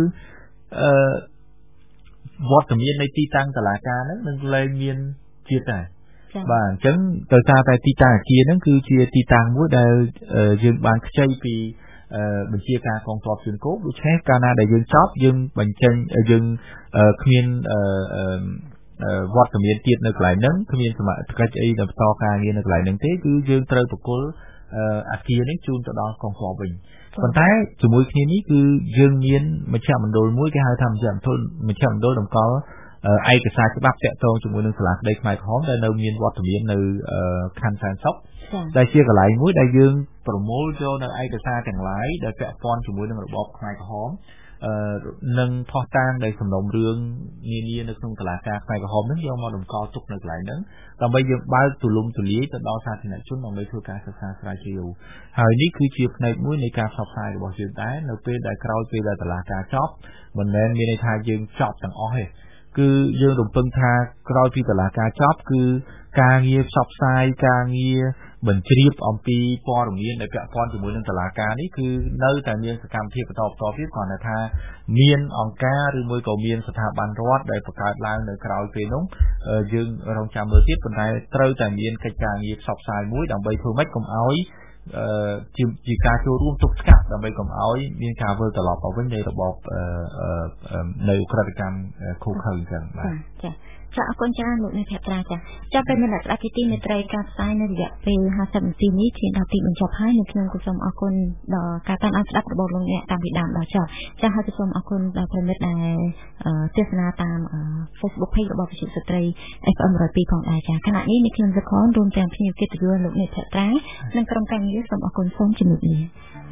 វត្តមាននៃទីតាំងតុលាការហ្នឹងនឹងលែងមានជាតិដែរបាទអញ្ចឹងដោយសារតែទីតាំងអគារហ្នឹងគឺជាទីតាំងមួយដែលយើងបានខ្ចីពីបញ្ជាការកងទ័ពជើងគោកដូច្នេះកាលណាដែលយើងចប់យើងបញ្ចេញយើងគ្មានវត្តមានទៀតនៅកន្លែងហ្នឹងគ្មានសមត្ថកិច្ចអីទៅបន្តការងារនៅកន្លែងហ្នឹងទេគឺយើងត្រូវបកគលអគារនេះជូនទៅដល់កងទ័ពវិញប៉ុន្តែជាមួយគ្នានេះគឺយើងមានមជ្ឈមណ្ឌលមួយគេហៅថាមជ្ឈមណ្ឌលតម្កល់ឯកសារច្បាប់តាក់ទងជាមួយនឹងសាលាក្តីខ្មែរក្រហមដែលនៅមានវត្តមាននៅខណ្ឌសែនសុខដែលជាកន្លែងមួយដែលយើងប្រមូលយកនៅឯកសារទាំងឡាយដែលពាក់ព័ន្ធជាមួយនឹងរបបខ្មែរក្រហមនិងផុសតាងដែលសំណុំរឿងនានានៅក្នុងតុលាការខ្មែរក្រហមនឹងយកមកតម្កល់ទុកនៅកន្លែងហ្នឹងដើម្បីយើងបើកទូលំទូលាយទៅដល់សាធារណជនដើម្បីធ្វើការសិក្សាស្រាវជ្រាវហើយនេះគឺជាផ្នែកមួយនៃការផ្សព្វផ្សាយរបស់យើងដែរនៅពេលដែលក្រោយពេលដែលតុលាការចប់មិនមែនមានន័យថាយើងចប់ទាំងអស់ទេគឺយើងរំពឹងថាក្រោយពីតុលាការចប់គឺការងារផ្សព្វផ្សាយការងារបញ្ជ្រាបអំពីព័ត៌មានដែលពាក់ព័ន្ធជាមួយនឹងតុលាការនេះគឺនៅតែមានសកម្មភាពបន្តទៀតគ្រាន់តែថាមានអង្គការឬមួយក៏មានស្ថាប័នរដ្ឋដែលបង្កើតឡើងនៅក្រៅពេលនោះយើងរងចាំមើលទៀតប៉ុន្តែត្រូវតែមានកិច្ចការងារផ្សព្វផ្សាយមួយដើម្បីធ្វើម៉េចកុំឲ្យជាការចូលរួមទប់ស្កាត់ដើម្បីកុំឲ្យមានការវិលត្រឡប់មកវិញនៃរបបនៅក្រិតកម្មឃោឃៅអញ្ចឹងបាទចាអរគុណច្រើនលោកនាងភត្រាចាប្រិមត្តអ្នកស្ដាប់ទីមេត្រីការផ្សាយនៅរយៈពេល50នាទីនេះជាដល់ទីបញ្ចប់ហើយនៅខ្ញុំក៏សូមអរគុណដល់ការតាមដានស្ដាប់របស់លោកអ្នកតាំងពីដើមដល់ចប់ចាហើយក៏សូមអរគុណដល់ប្រិមិត្តដែលទស្សនាតាម Facebook Page របស់វិទ្យុស្ត្រី FM 102ផងដែរចាខណៈនេះខ្ញុំសុខនរួមទាំងភ្ញៀវកិត្តិយសលោកនាងភត្រានិងក្រុមការងារសូមអរគុណសូមជម្រាបលា